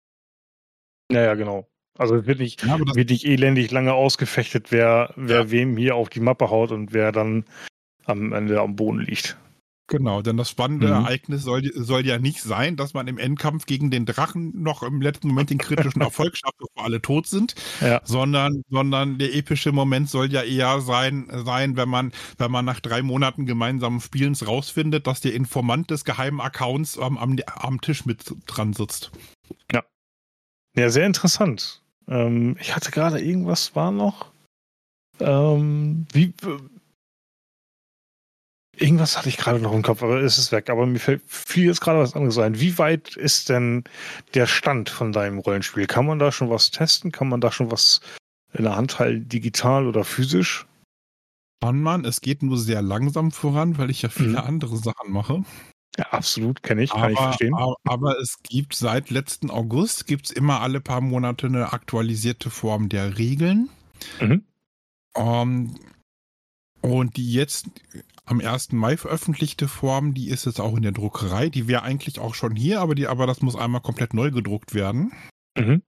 Ja, ja, genau. Also es wird nicht, Ja, aber das, wird nicht elendig lange ausgefechtet, wer, ja, wer wem hier auf die Mappe haut und wer dann am Ende am Boden liegt. genau, denn das spannende Mhm. Ereignis soll, soll ja nicht sein, dass man im Endkampf gegen den Drachen noch im letzten Moment den kritischen Erfolg schafft, bevor alle tot sind, Ja, sondern, sondern der epische Moment soll ja eher sein, sein, wenn man, wenn man nach drei Monaten gemeinsamen Spielens rausfindet, dass der Informant des geheimen Accounts am, am, am Tisch mit dran sitzt. ja. Ja, sehr interessant. Ähm, ich hatte gerade irgendwas war noch. Ähm, wie, irgendwas hatte ich gerade noch im Kopf, aber es ist weg. Aber mir fällt, fiel jetzt gerade was anderes ein. Wie weit ist denn der Stand von deinem Rollenspiel? Kann man da schon was testen? Kann man da schon was in der Hand halten, digital oder physisch? Kann man, es geht nur sehr langsam voran, weil ich ja viele Mhm. andere Sachen mache. Ja, absolut, kenne ich, kann ich Aber, verstehen. aber, aber es gibt seit letzten August gibt's immer alle paar Monate eine aktualisierte Form der Regeln. Mhm. Ähm, und die jetzt am ersten Mai veröffentlichte Form, die ist jetzt auch in der Druckerei. Die wäre eigentlich auch schon hier, aber, die, aber das muss einmal komplett neu gedruckt werden. Mhm.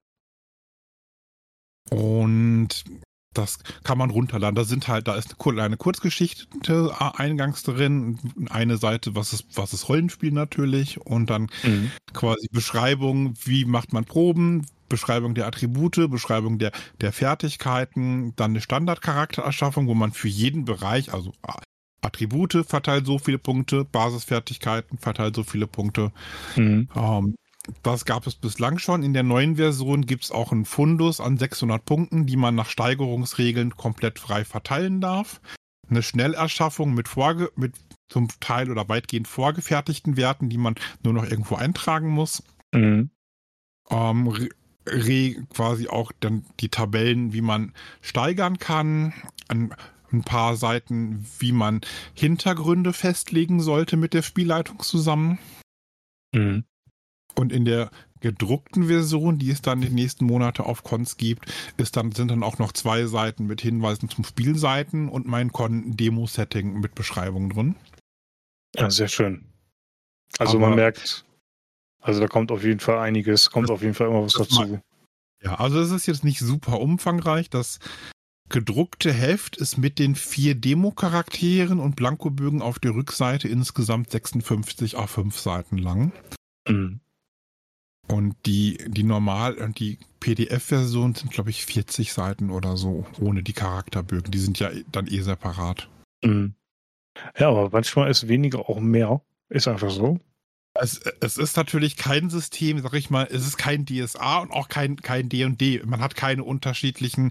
Und das kann man runterladen. Da sind halt, da ist eine Kurzgeschichte eingangs drin, eine Seite, was ist, was ist Rollenspiel natürlich und dann Mhm. quasi Beschreibung, wie macht man Proben, Beschreibung der Attribute, Beschreibung der, der Fertigkeiten, dann eine Standardcharaktererschaffung, wo man für jeden Bereich, also Attribute verteilt so viele Punkte, Basisfertigkeiten verteilt so viele Punkte. Mhm. Ähm, Das gab es bislang schon. In der neuen Version gibt es auch einen Fundus an sechshundert Punkten, die man nach Steigerungsregeln komplett frei verteilen darf. Eine Schnellerschaffung mit, vorge mit zum Teil oder weitgehend vorgefertigten Werten, die man nur noch irgendwo eintragen muss. Mhm. Ähm, re, re quasi auch dann die Tabellen, wie man steigern kann. Ein, ein paar Seiten, wie man Hintergründe festlegen sollte mit der Spielleitung zusammen. Mhm. Und in der gedruckten Version, die es dann die nächsten Monate auf Cons gibt, ist dann, sind dann auch noch zwei Seiten mit Hinweisen zum Spielseiten und mein Con-Demo-Setting mit Beschreibung drin. Ja, sehr schön. Also Aber man merkt, also da kommt auf jeden Fall einiges, kommt das, auf jeden Fall immer was das dazu. mal, ja, also es ist jetzt nicht super umfangreich. Das gedruckte Heft ist mit den vier Demo-Charakteren und Blankobögen auf der Rückseite insgesamt sechsundfünfzig A fünf Seiten lang. Mhm. Und die, die Normal- und die P D F-Version sind, glaube ich, vierzig Seiten oder so, ohne die Charakterbögen. Die sind ja dann eh separat. Mhm. Ja, aber manchmal ist weniger auch mehr. Ist einfach so. Es, es ist natürlich kein System, sag ich mal, es ist kein D S A und auch kein, kein D und D. Man hat keine unterschiedlichen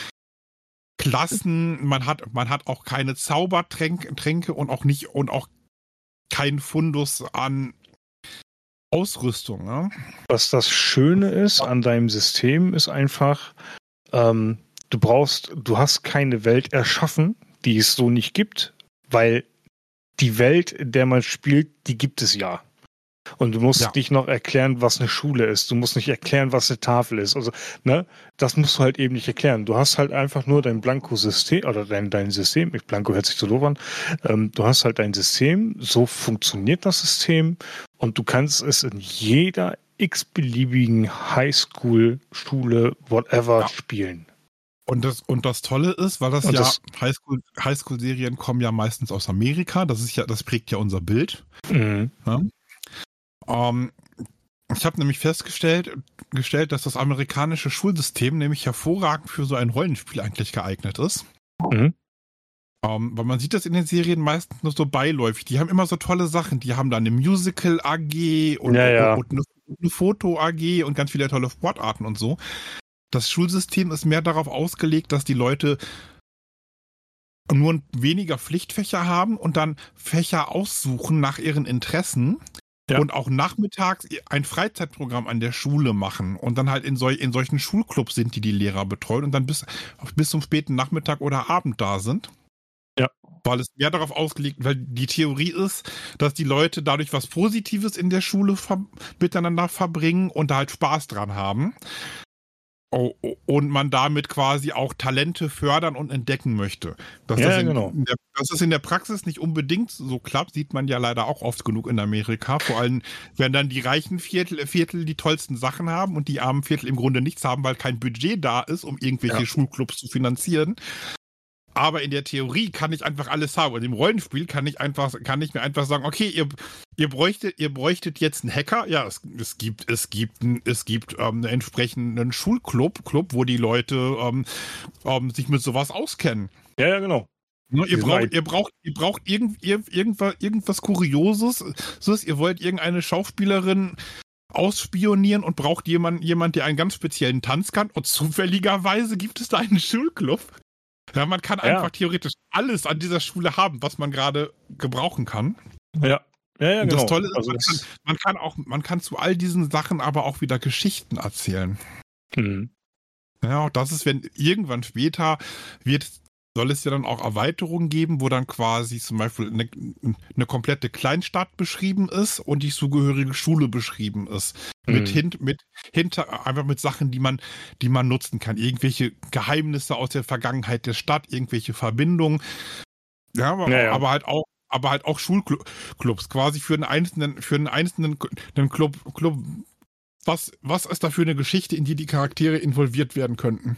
Klassen, man hat, man hat auch keine Zaubertränke Tränke und auch nicht und auch kein Fundus an Ausrüstung. Ne? Was das Schöne ist an deinem System, ist einfach, ähm, du brauchst, du hast keine Welt erschaffen, die es so nicht gibt, weil die Welt, in der man spielt, die gibt es ja. Und du musst Ja. nicht noch erklären, was eine Schule ist. Du musst nicht erklären, was eine Tafel ist. Also, ne, das musst du halt eben nicht erklären. Du hast halt einfach nur dein Blanko-System oder dein, dein System. Blanko hört sich so doof an. Ähm, du hast halt dein System. So funktioniert das System. Und du kannst es in jeder x-beliebigen Highschool, Schule, whatever Ja. spielen. Und das, und das Tolle ist, weil das Und ja das- Highschool, Highschool-Serien kommen ja meistens aus Amerika, das ist ja, das prägt ja unser Bild. Mhm. Ja? Ähm, ich habe nämlich festgestellt, gestellt, dass das amerikanische Schulsystem nämlich hervorragend für so ein Rollenspiel eigentlich geeignet ist. Mhm. Ähm, weil man sieht das in den Serien meistens nur so beiläufig. Die haben immer so tolle Sachen. Die haben da eine Musical-A G und, Ja, ja. und, und eine, eine Foto-A G und ganz viele tolle Sportarten und so. Das Schulsystem ist mehr darauf ausgelegt, dass die Leute nur weniger Pflichtfächer haben und dann Fächer aussuchen nach ihren Interessen Ja. und auch nachmittags ein Freizeitprogramm an der Schule machen und dann halt in, sol in solchen Schulclubs sind, die die Lehrer betreuen und dann bis, bis zum späten Nachmittag oder Abend da sind. Ja. Weil es mehr darauf ausgelegt, weil die Theorie ist, dass die Leute dadurch was Positives in der Schule ver miteinander verbringen und da halt Spaß dran haben. Oh, oh, und man damit quasi auch Talente fördern und entdecken möchte. Dass Ja, das in, genau. in der, dass das in der Praxis nicht unbedingt so klappt, sieht man ja leider auch oft genug in Amerika. Vor allem, wenn dann die reichen Viertel, Viertel die tollsten Sachen haben und die armen Viertel im Grunde nichts haben, weil kein Budget da ist, um irgendwelche Ja. Schulclubs zu finanzieren. Aber in der Theorie kann ich einfach alles haben. Und im Rollenspiel kann ich einfach, kann ich mir einfach sagen, okay, ihr, ihr bräuchtet, ihr bräuchtet jetzt einen Hacker. Ja, es, es gibt, es gibt, es gibt ähm, einen entsprechenden Schulclub, Club, wo die Leute ähm, ähm, sich mit sowas auskennen. Ja, ja, genau. Ne, ihr, Diesen braucht, ein- ihr braucht, ihr braucht irgend, ir- irgendwas, irgendwas Kurioses. So ist, ihr wollt irgendeine Schauspielerin ausspionieren und braucht jemand, jemand, der einen ganz speziellen Tanz kann. Und zufälligerweise gibt es da einen Schulclub. Ja, man kann Ja. einfach theoretisch alles an dieser Schule haben, was man gerade gebrauchen kann. Ja, ja, ja, Und genau. das Tolle ist, also man, kann, das, man kann auch, man kann zu all diesen Sachen aber auch wieder Geschichten erzählen. Mhm. Ja, auch das ist, wenn irgendwann später wird, soll es ja dann auch Erweiterungen geben, wo dann quasi zum Beispiel eine, eine komplette Kleinstadt beschrieben ist und die zugehörige Schule beschrieben ist. Mit, Mhm. hint, mit hinter, einfach mit Sachen, die man, die man nutzen kann. Irgendwelche Geheimnisse aus der Vergangenheit der Stadt, irgendwelche Verbindungen. Ja, aber, Ja, ja. aber halt auch, aber halt auch Schulclubs, quasi für einen einzelnen, für einen einzelnen einen Club, Club. Was, was ist da für eine Geschichte, in die die Charaktere involviert werden könnten?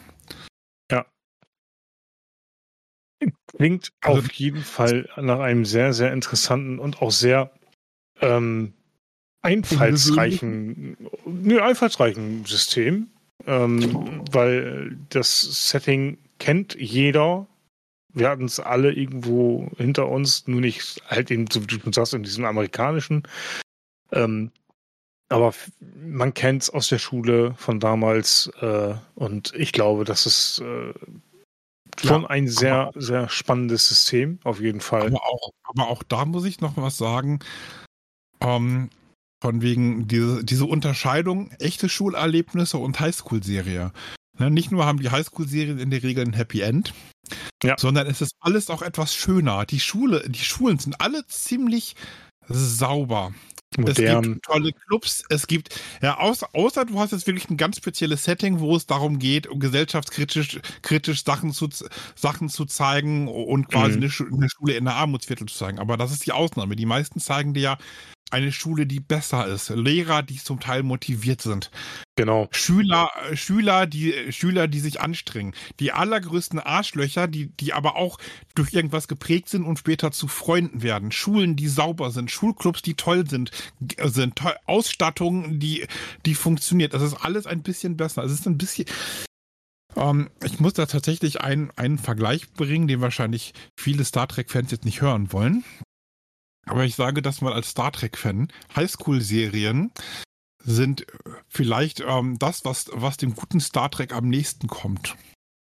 Klingt Also- auf jeden Fall nach einem sehr, sehr interessanten und auch sehr ähm, einfallsreichen, nö, einfallsreichen System, ähm, weil das Setting kennt jeder. Wir hatten es alle irgendwo hinter uns, nur nicht halt eben, so wie du schon sagst, in diesem amerikanischen. Ähm, aber f- man kennt es aus der Schule von damals äh, und ich glaube, das ist äh, schon Ja, ein sehr, sehr spannendes System, auf jeden Fall. Aber auch, aber auch da muss ich noch was sagen. Ähm, von wegen diese, diese Unterscheidung echte Schulerlebnisse und Highschool-Serie. Ne, nicht nur haben die Highschool-Serien in der Regel ein Happy End, Ja. sondern es ist alles auch etwas schöner. Die Schule, die Schulen sind alle ziemlich sauber. Es Modern. gibt tolle Clubs, es gibt, ja, außer, außer du hast jetzt wirklich ein ganz spezielles Setting, wo es darum geht, um gesellschaftskritisch kritisch Sachen zu, Sachen zu zeigen und quasi Mhm. eine, Schu eine Schule in der Armutsviertel zu zeigen. Aber das ist die Ausnahme. Die meisten zeigen dir ja eine Schule, die besser ist. Lehrer, die zum Teil motiviert sind. Genau. Schüler, äh, Schüler, die, Schüler, die sich anstrengen. Die allergrößten Arschlöcher, die, die aber auch durch irgendwas geprägt sind und später zu Freunden werden. Schulen, die sauber sind. Schulclubs, die toll sind. g- sind toll. Ausstattung, die, die funktioniert. Das ist alles ein bisschen besser. Es ist ein bisschen, ähm, ich muss da tatsächlich einen, einen Vergleich bringen, den wahrscheinlich viele Star Trek-Fans jetzt nicht hören wollen. Aber ich sage das mal als Star Trek-Fan. Highschool-Serien sind vielleicht ähm, das, was, was dem guten Star Trek am nächsten kommt.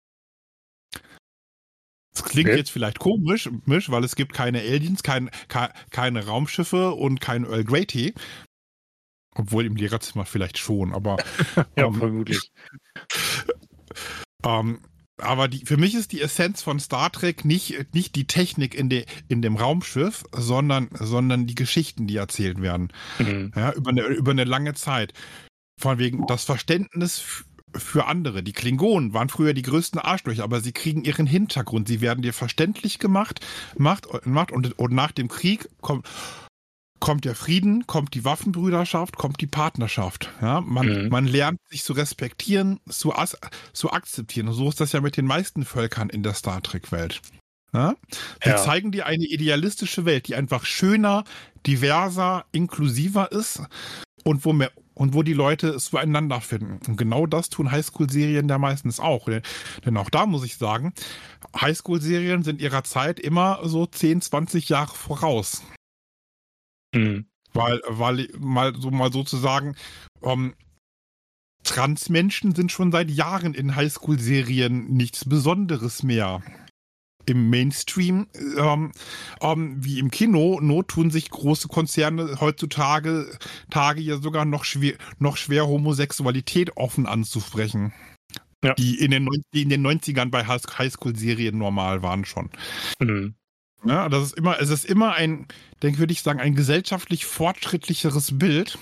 Das klingt Okay. jetzt vielleicht komisch, misch, weil es gibt keine Aliens, kein, ke, keine Raumschiffe und kein Earl Grey Tee. Obwohl im Lehrerzimmer vielleicht schon, aber Ja, ähm, vermutlich. ähm, Aber die, für mich ist die Essenz von Star Trek nicht, nicht die Technik in, de, in dem Raumschiff, sondern, sondern die Geschichten, die erzählt werden. Mhm. Ja, über eine, über eine lange Zeit. Von wegen das Verständnis f- für andere. Die Klingonen waren früher die größten Arschlöcher, aber sie kriegen ihren Hintergrund. Sie werden dir verständlich gemacht, macht, macht und, und nach dem Krieg kommt, kommt der Frieden, kommt die Waffenbrüderschaft, kommt die Partnerschaft. Ja, man, Mhm. man lernt sich zu respektieren, zu, as, zu akzeptieren. Und so ist das ja mit den meisten Völkern in der Star Trek-Welt. Ja? Sie Ja. zeigen dir eine idealistische Welt, die einfach schöner, diverser, inklusiver ist und wo mehr und wo die Leute es zueinander finden. Und genau das tun Highschool-Serien ja meistens auch. Denn, denn auch da muss ich sagen, Highschool-Serien sind ihrer Zeit immer so zehn, zwanzig Jahre voraus. Mhm. Weil, weil mal so mal sozusagen, ähm, Transmenschen sind schon seit Jahren in Highschool-Serien nichts Besonderes mehr. Im Mainstream, ähm, ähm, wie im Kino, nur tun sich große Konzerne heutzutage Tage ja sogar noch schwer, noch schwer Homosexualität offen anzusprechen. Ja. Die in den, neun- die in den neunzigern bei High- Highschool-Serien normal waren schon. Mhm. Ja, das ist immer, es ist immer ein, denke würde ich sagen, ein gesellschaftlich fortschrittlicheres Bild.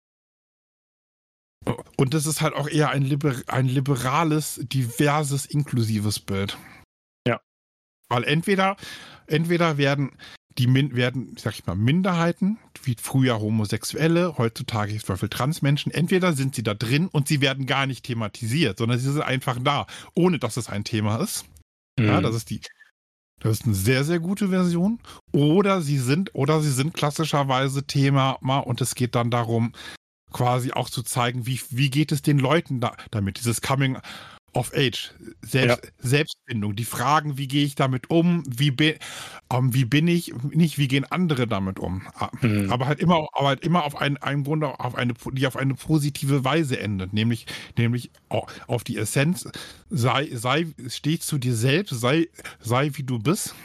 Und das ist halt auch eher ein, liber, ein liberales, diverses, inklusives Bild. Ja. Weil entweder, entweder werden die Min werden, sag ich mal, Minderheiten, wie früher Homosexuelle, heutzutage zum Beispiel Transmenschen, entweder sind sie da drin und sie werden gar nicht thematisiert, sondern sie sind einfach da, ohne dass es ein Thema ist. Mhm. Ja, das ist die, das ist eine sehr, sehr gute Version. Oder sie sind, oder sie sind klassischerweise Thema und es geht dann darum, quasi auch zu zeigen, wie, wie geht es den Leuten da, damit, dieses Coming of Age, Selbst, Ja. Selbstfindung, die Fragen, wie gehe ich damit um, wie, be, ähm, wie bin ich, nicht wie gehen andere damit um, Mhm. aber halt immer, aber halt immer auf einen, einen Grund, auf eine, die auf eine positive Weise endet, nämlich, nämlich auf die Essenz, sei, sei, steh zu dir selbst, sei, sei wie du bist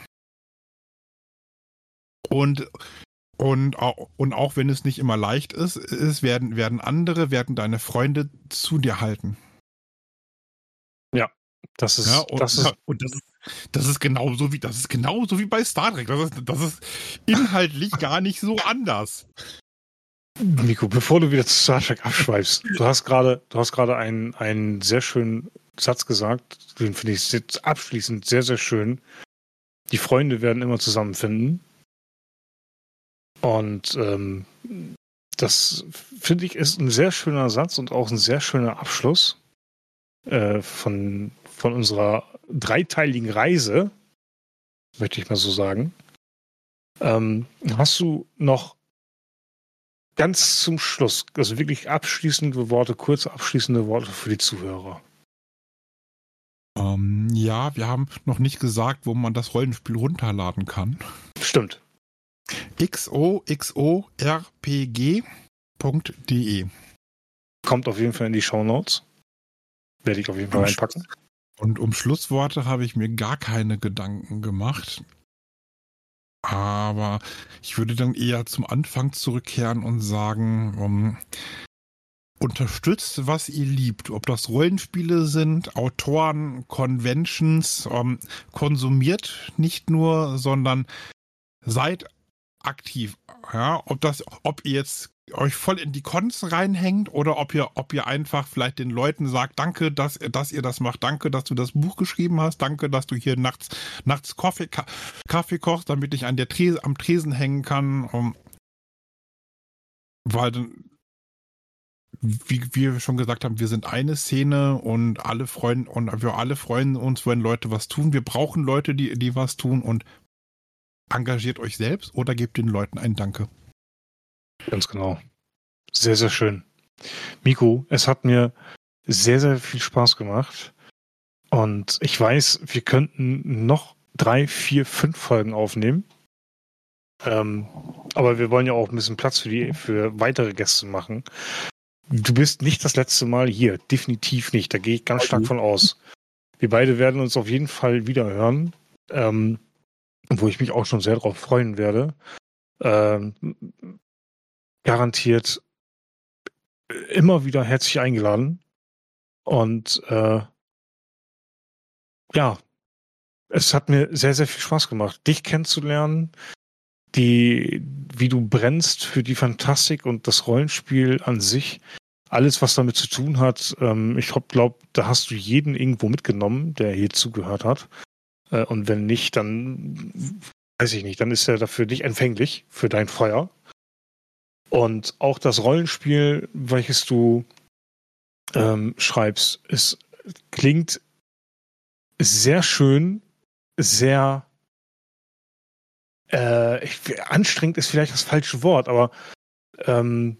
und Und auch, und auch wenn es nicht immer leicht ist, ist werden, werden andere, werden deine Freunde zu dir halten. Ja, das ist, Ja, und, das ist, und das ist, das ist genauso wie, das ist genauso wie bei Star Trek. Das ist, das ist inhaltlich gar nicht so anders. Nico, bevor du wieder zu Star Trek abschweifst, du hast gerade, du hast gerade einen, einen sehr schönen Satz gesagt, den finde ich jetzt abschließend sehr, sehr schön. Die Freunde werden immer zusammenfinden. Und ähm, das finde ich ist ein sehr schöner Satz und auch ein sehr schöner Abschluss äh, von, von unserer dreiteiligen Reise, möchte ich mal so sagen. Ähm, hast du noch ganz zum Schluss, also wirklich abschließende Worte, kurze abschließende Worte für die Zuhörer? Ähm, ja, wir haben noch nicht gesagt, wo man das Rollenspiel runterladen kann. Stimmt. x o x o r p g punkt d e. Kommt auf jeden Fall in die Shownotes. Werde ich auf jeden Fall reinpacken. Und um Schlussworte habe ich mir gar keine Gedanken gemacht. Aber ich würde dann eher zum Anfang zurückkehren und sagen, um, unterstützt, was ihr liebt. Ob das Rollenspiele sind, Autoren, Conventions, um, konsumiert nicht nur, sondern seid aktiv. Ja, ob das, ob ihr jetzt euch voll in die Cons reinhängt oder ob ihr, ob ihr einfach vielleicht den Leuten sagt, danke, dass, dass ihr das macht, danke, dass du das Buch geschrieben hast, danke, dass du hier nachts, nachts Kaffee, Kaffee kochst, damit ich an der Trese, am Tresen hängen kann. Um, weil dann, wie, wie wir schon gesagt haben, wir sind eine Szene und alle freuen, und wir alle freuen uns, wenn Leute was tun. Wir brauchen Leute, die, die was tun, und engagiert euch selbst oder gebt den Leuten ein Danke. Ganz genau. Sehr, sehr schön. Miko, es hat mir sehr, sehr viel Spaß gemacht. Und ich weiß, wir könnten noch drei, vier, fünf Folgen aufnehmen. Ähm, aber wir wollen ja auch ein bisschen Platz für die, für weitere Gäste machen. Du bist nicht das letzte Mal hier. Definitiv nicht. Da gehe ich ganz stark von aus. Wir beide werden uns auf jeden Fall wieder hören. Ähm, wo ich mich auch schon sehr darauf freuen werde. Ähm, garantiert immer wieder herzlich eingeladen. Und äh, ja, es hat mir sehr, sehr viel Spaß gemacht, dich kennenzulernen, die, wie du brennst für die Fantastik und das Rollenspiel an sich. Alles, was damit zu tun hat. Ähm, ich glaube, da hast du jeden irgendwo mitgenommen, der hier zugehört hat. Äh, und wenn nicht, dann weiß ich nicht, dann ist er dafür nicht empfänglich für dein Feuer. Und auch das Rollenspiel, welches du ähm, schreibst, es klingt sehr schön, sehr äh, ich, anstrengend ist vielleicht das falsche Wort, aber ähm,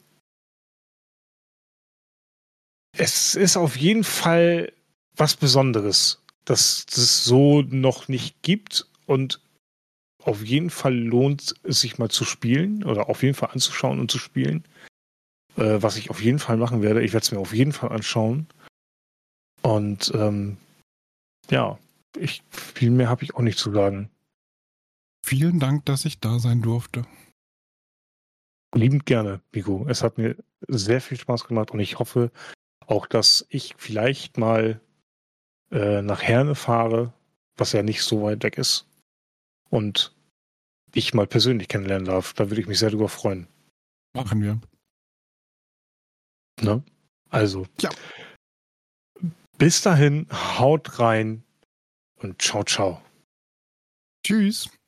es ist auf jeden Fall was Besonderes, dass es so noch nicht gibt und auf jeden Fall lohnt es sich mal zu spielen oder auf jeden Fall anzuschauen und zu spielen. Äh, was ich auf jeden Fall machen werde. Ich werde es mir auf jeden Fall anschauen. Und ähm, ja, ich, viel mehr habe ich auch nicht zu sagen. Vielen Dank, dass ich da sein durfte. Liebend gerne, Vigo. Es hat mir sehr viel Spaß gemacht und ich hoffe auch, dass ich vielleicht mal äh, nach Herne fahre, was ja nicht so weit weg ist, und dich mal persönlich kennenlernen darf. Da würde ich mich sehr drüber freuen. Machen wir. Ne? Also, ja. Bis dahin, haut rein und ciao, ciao. Tschüss.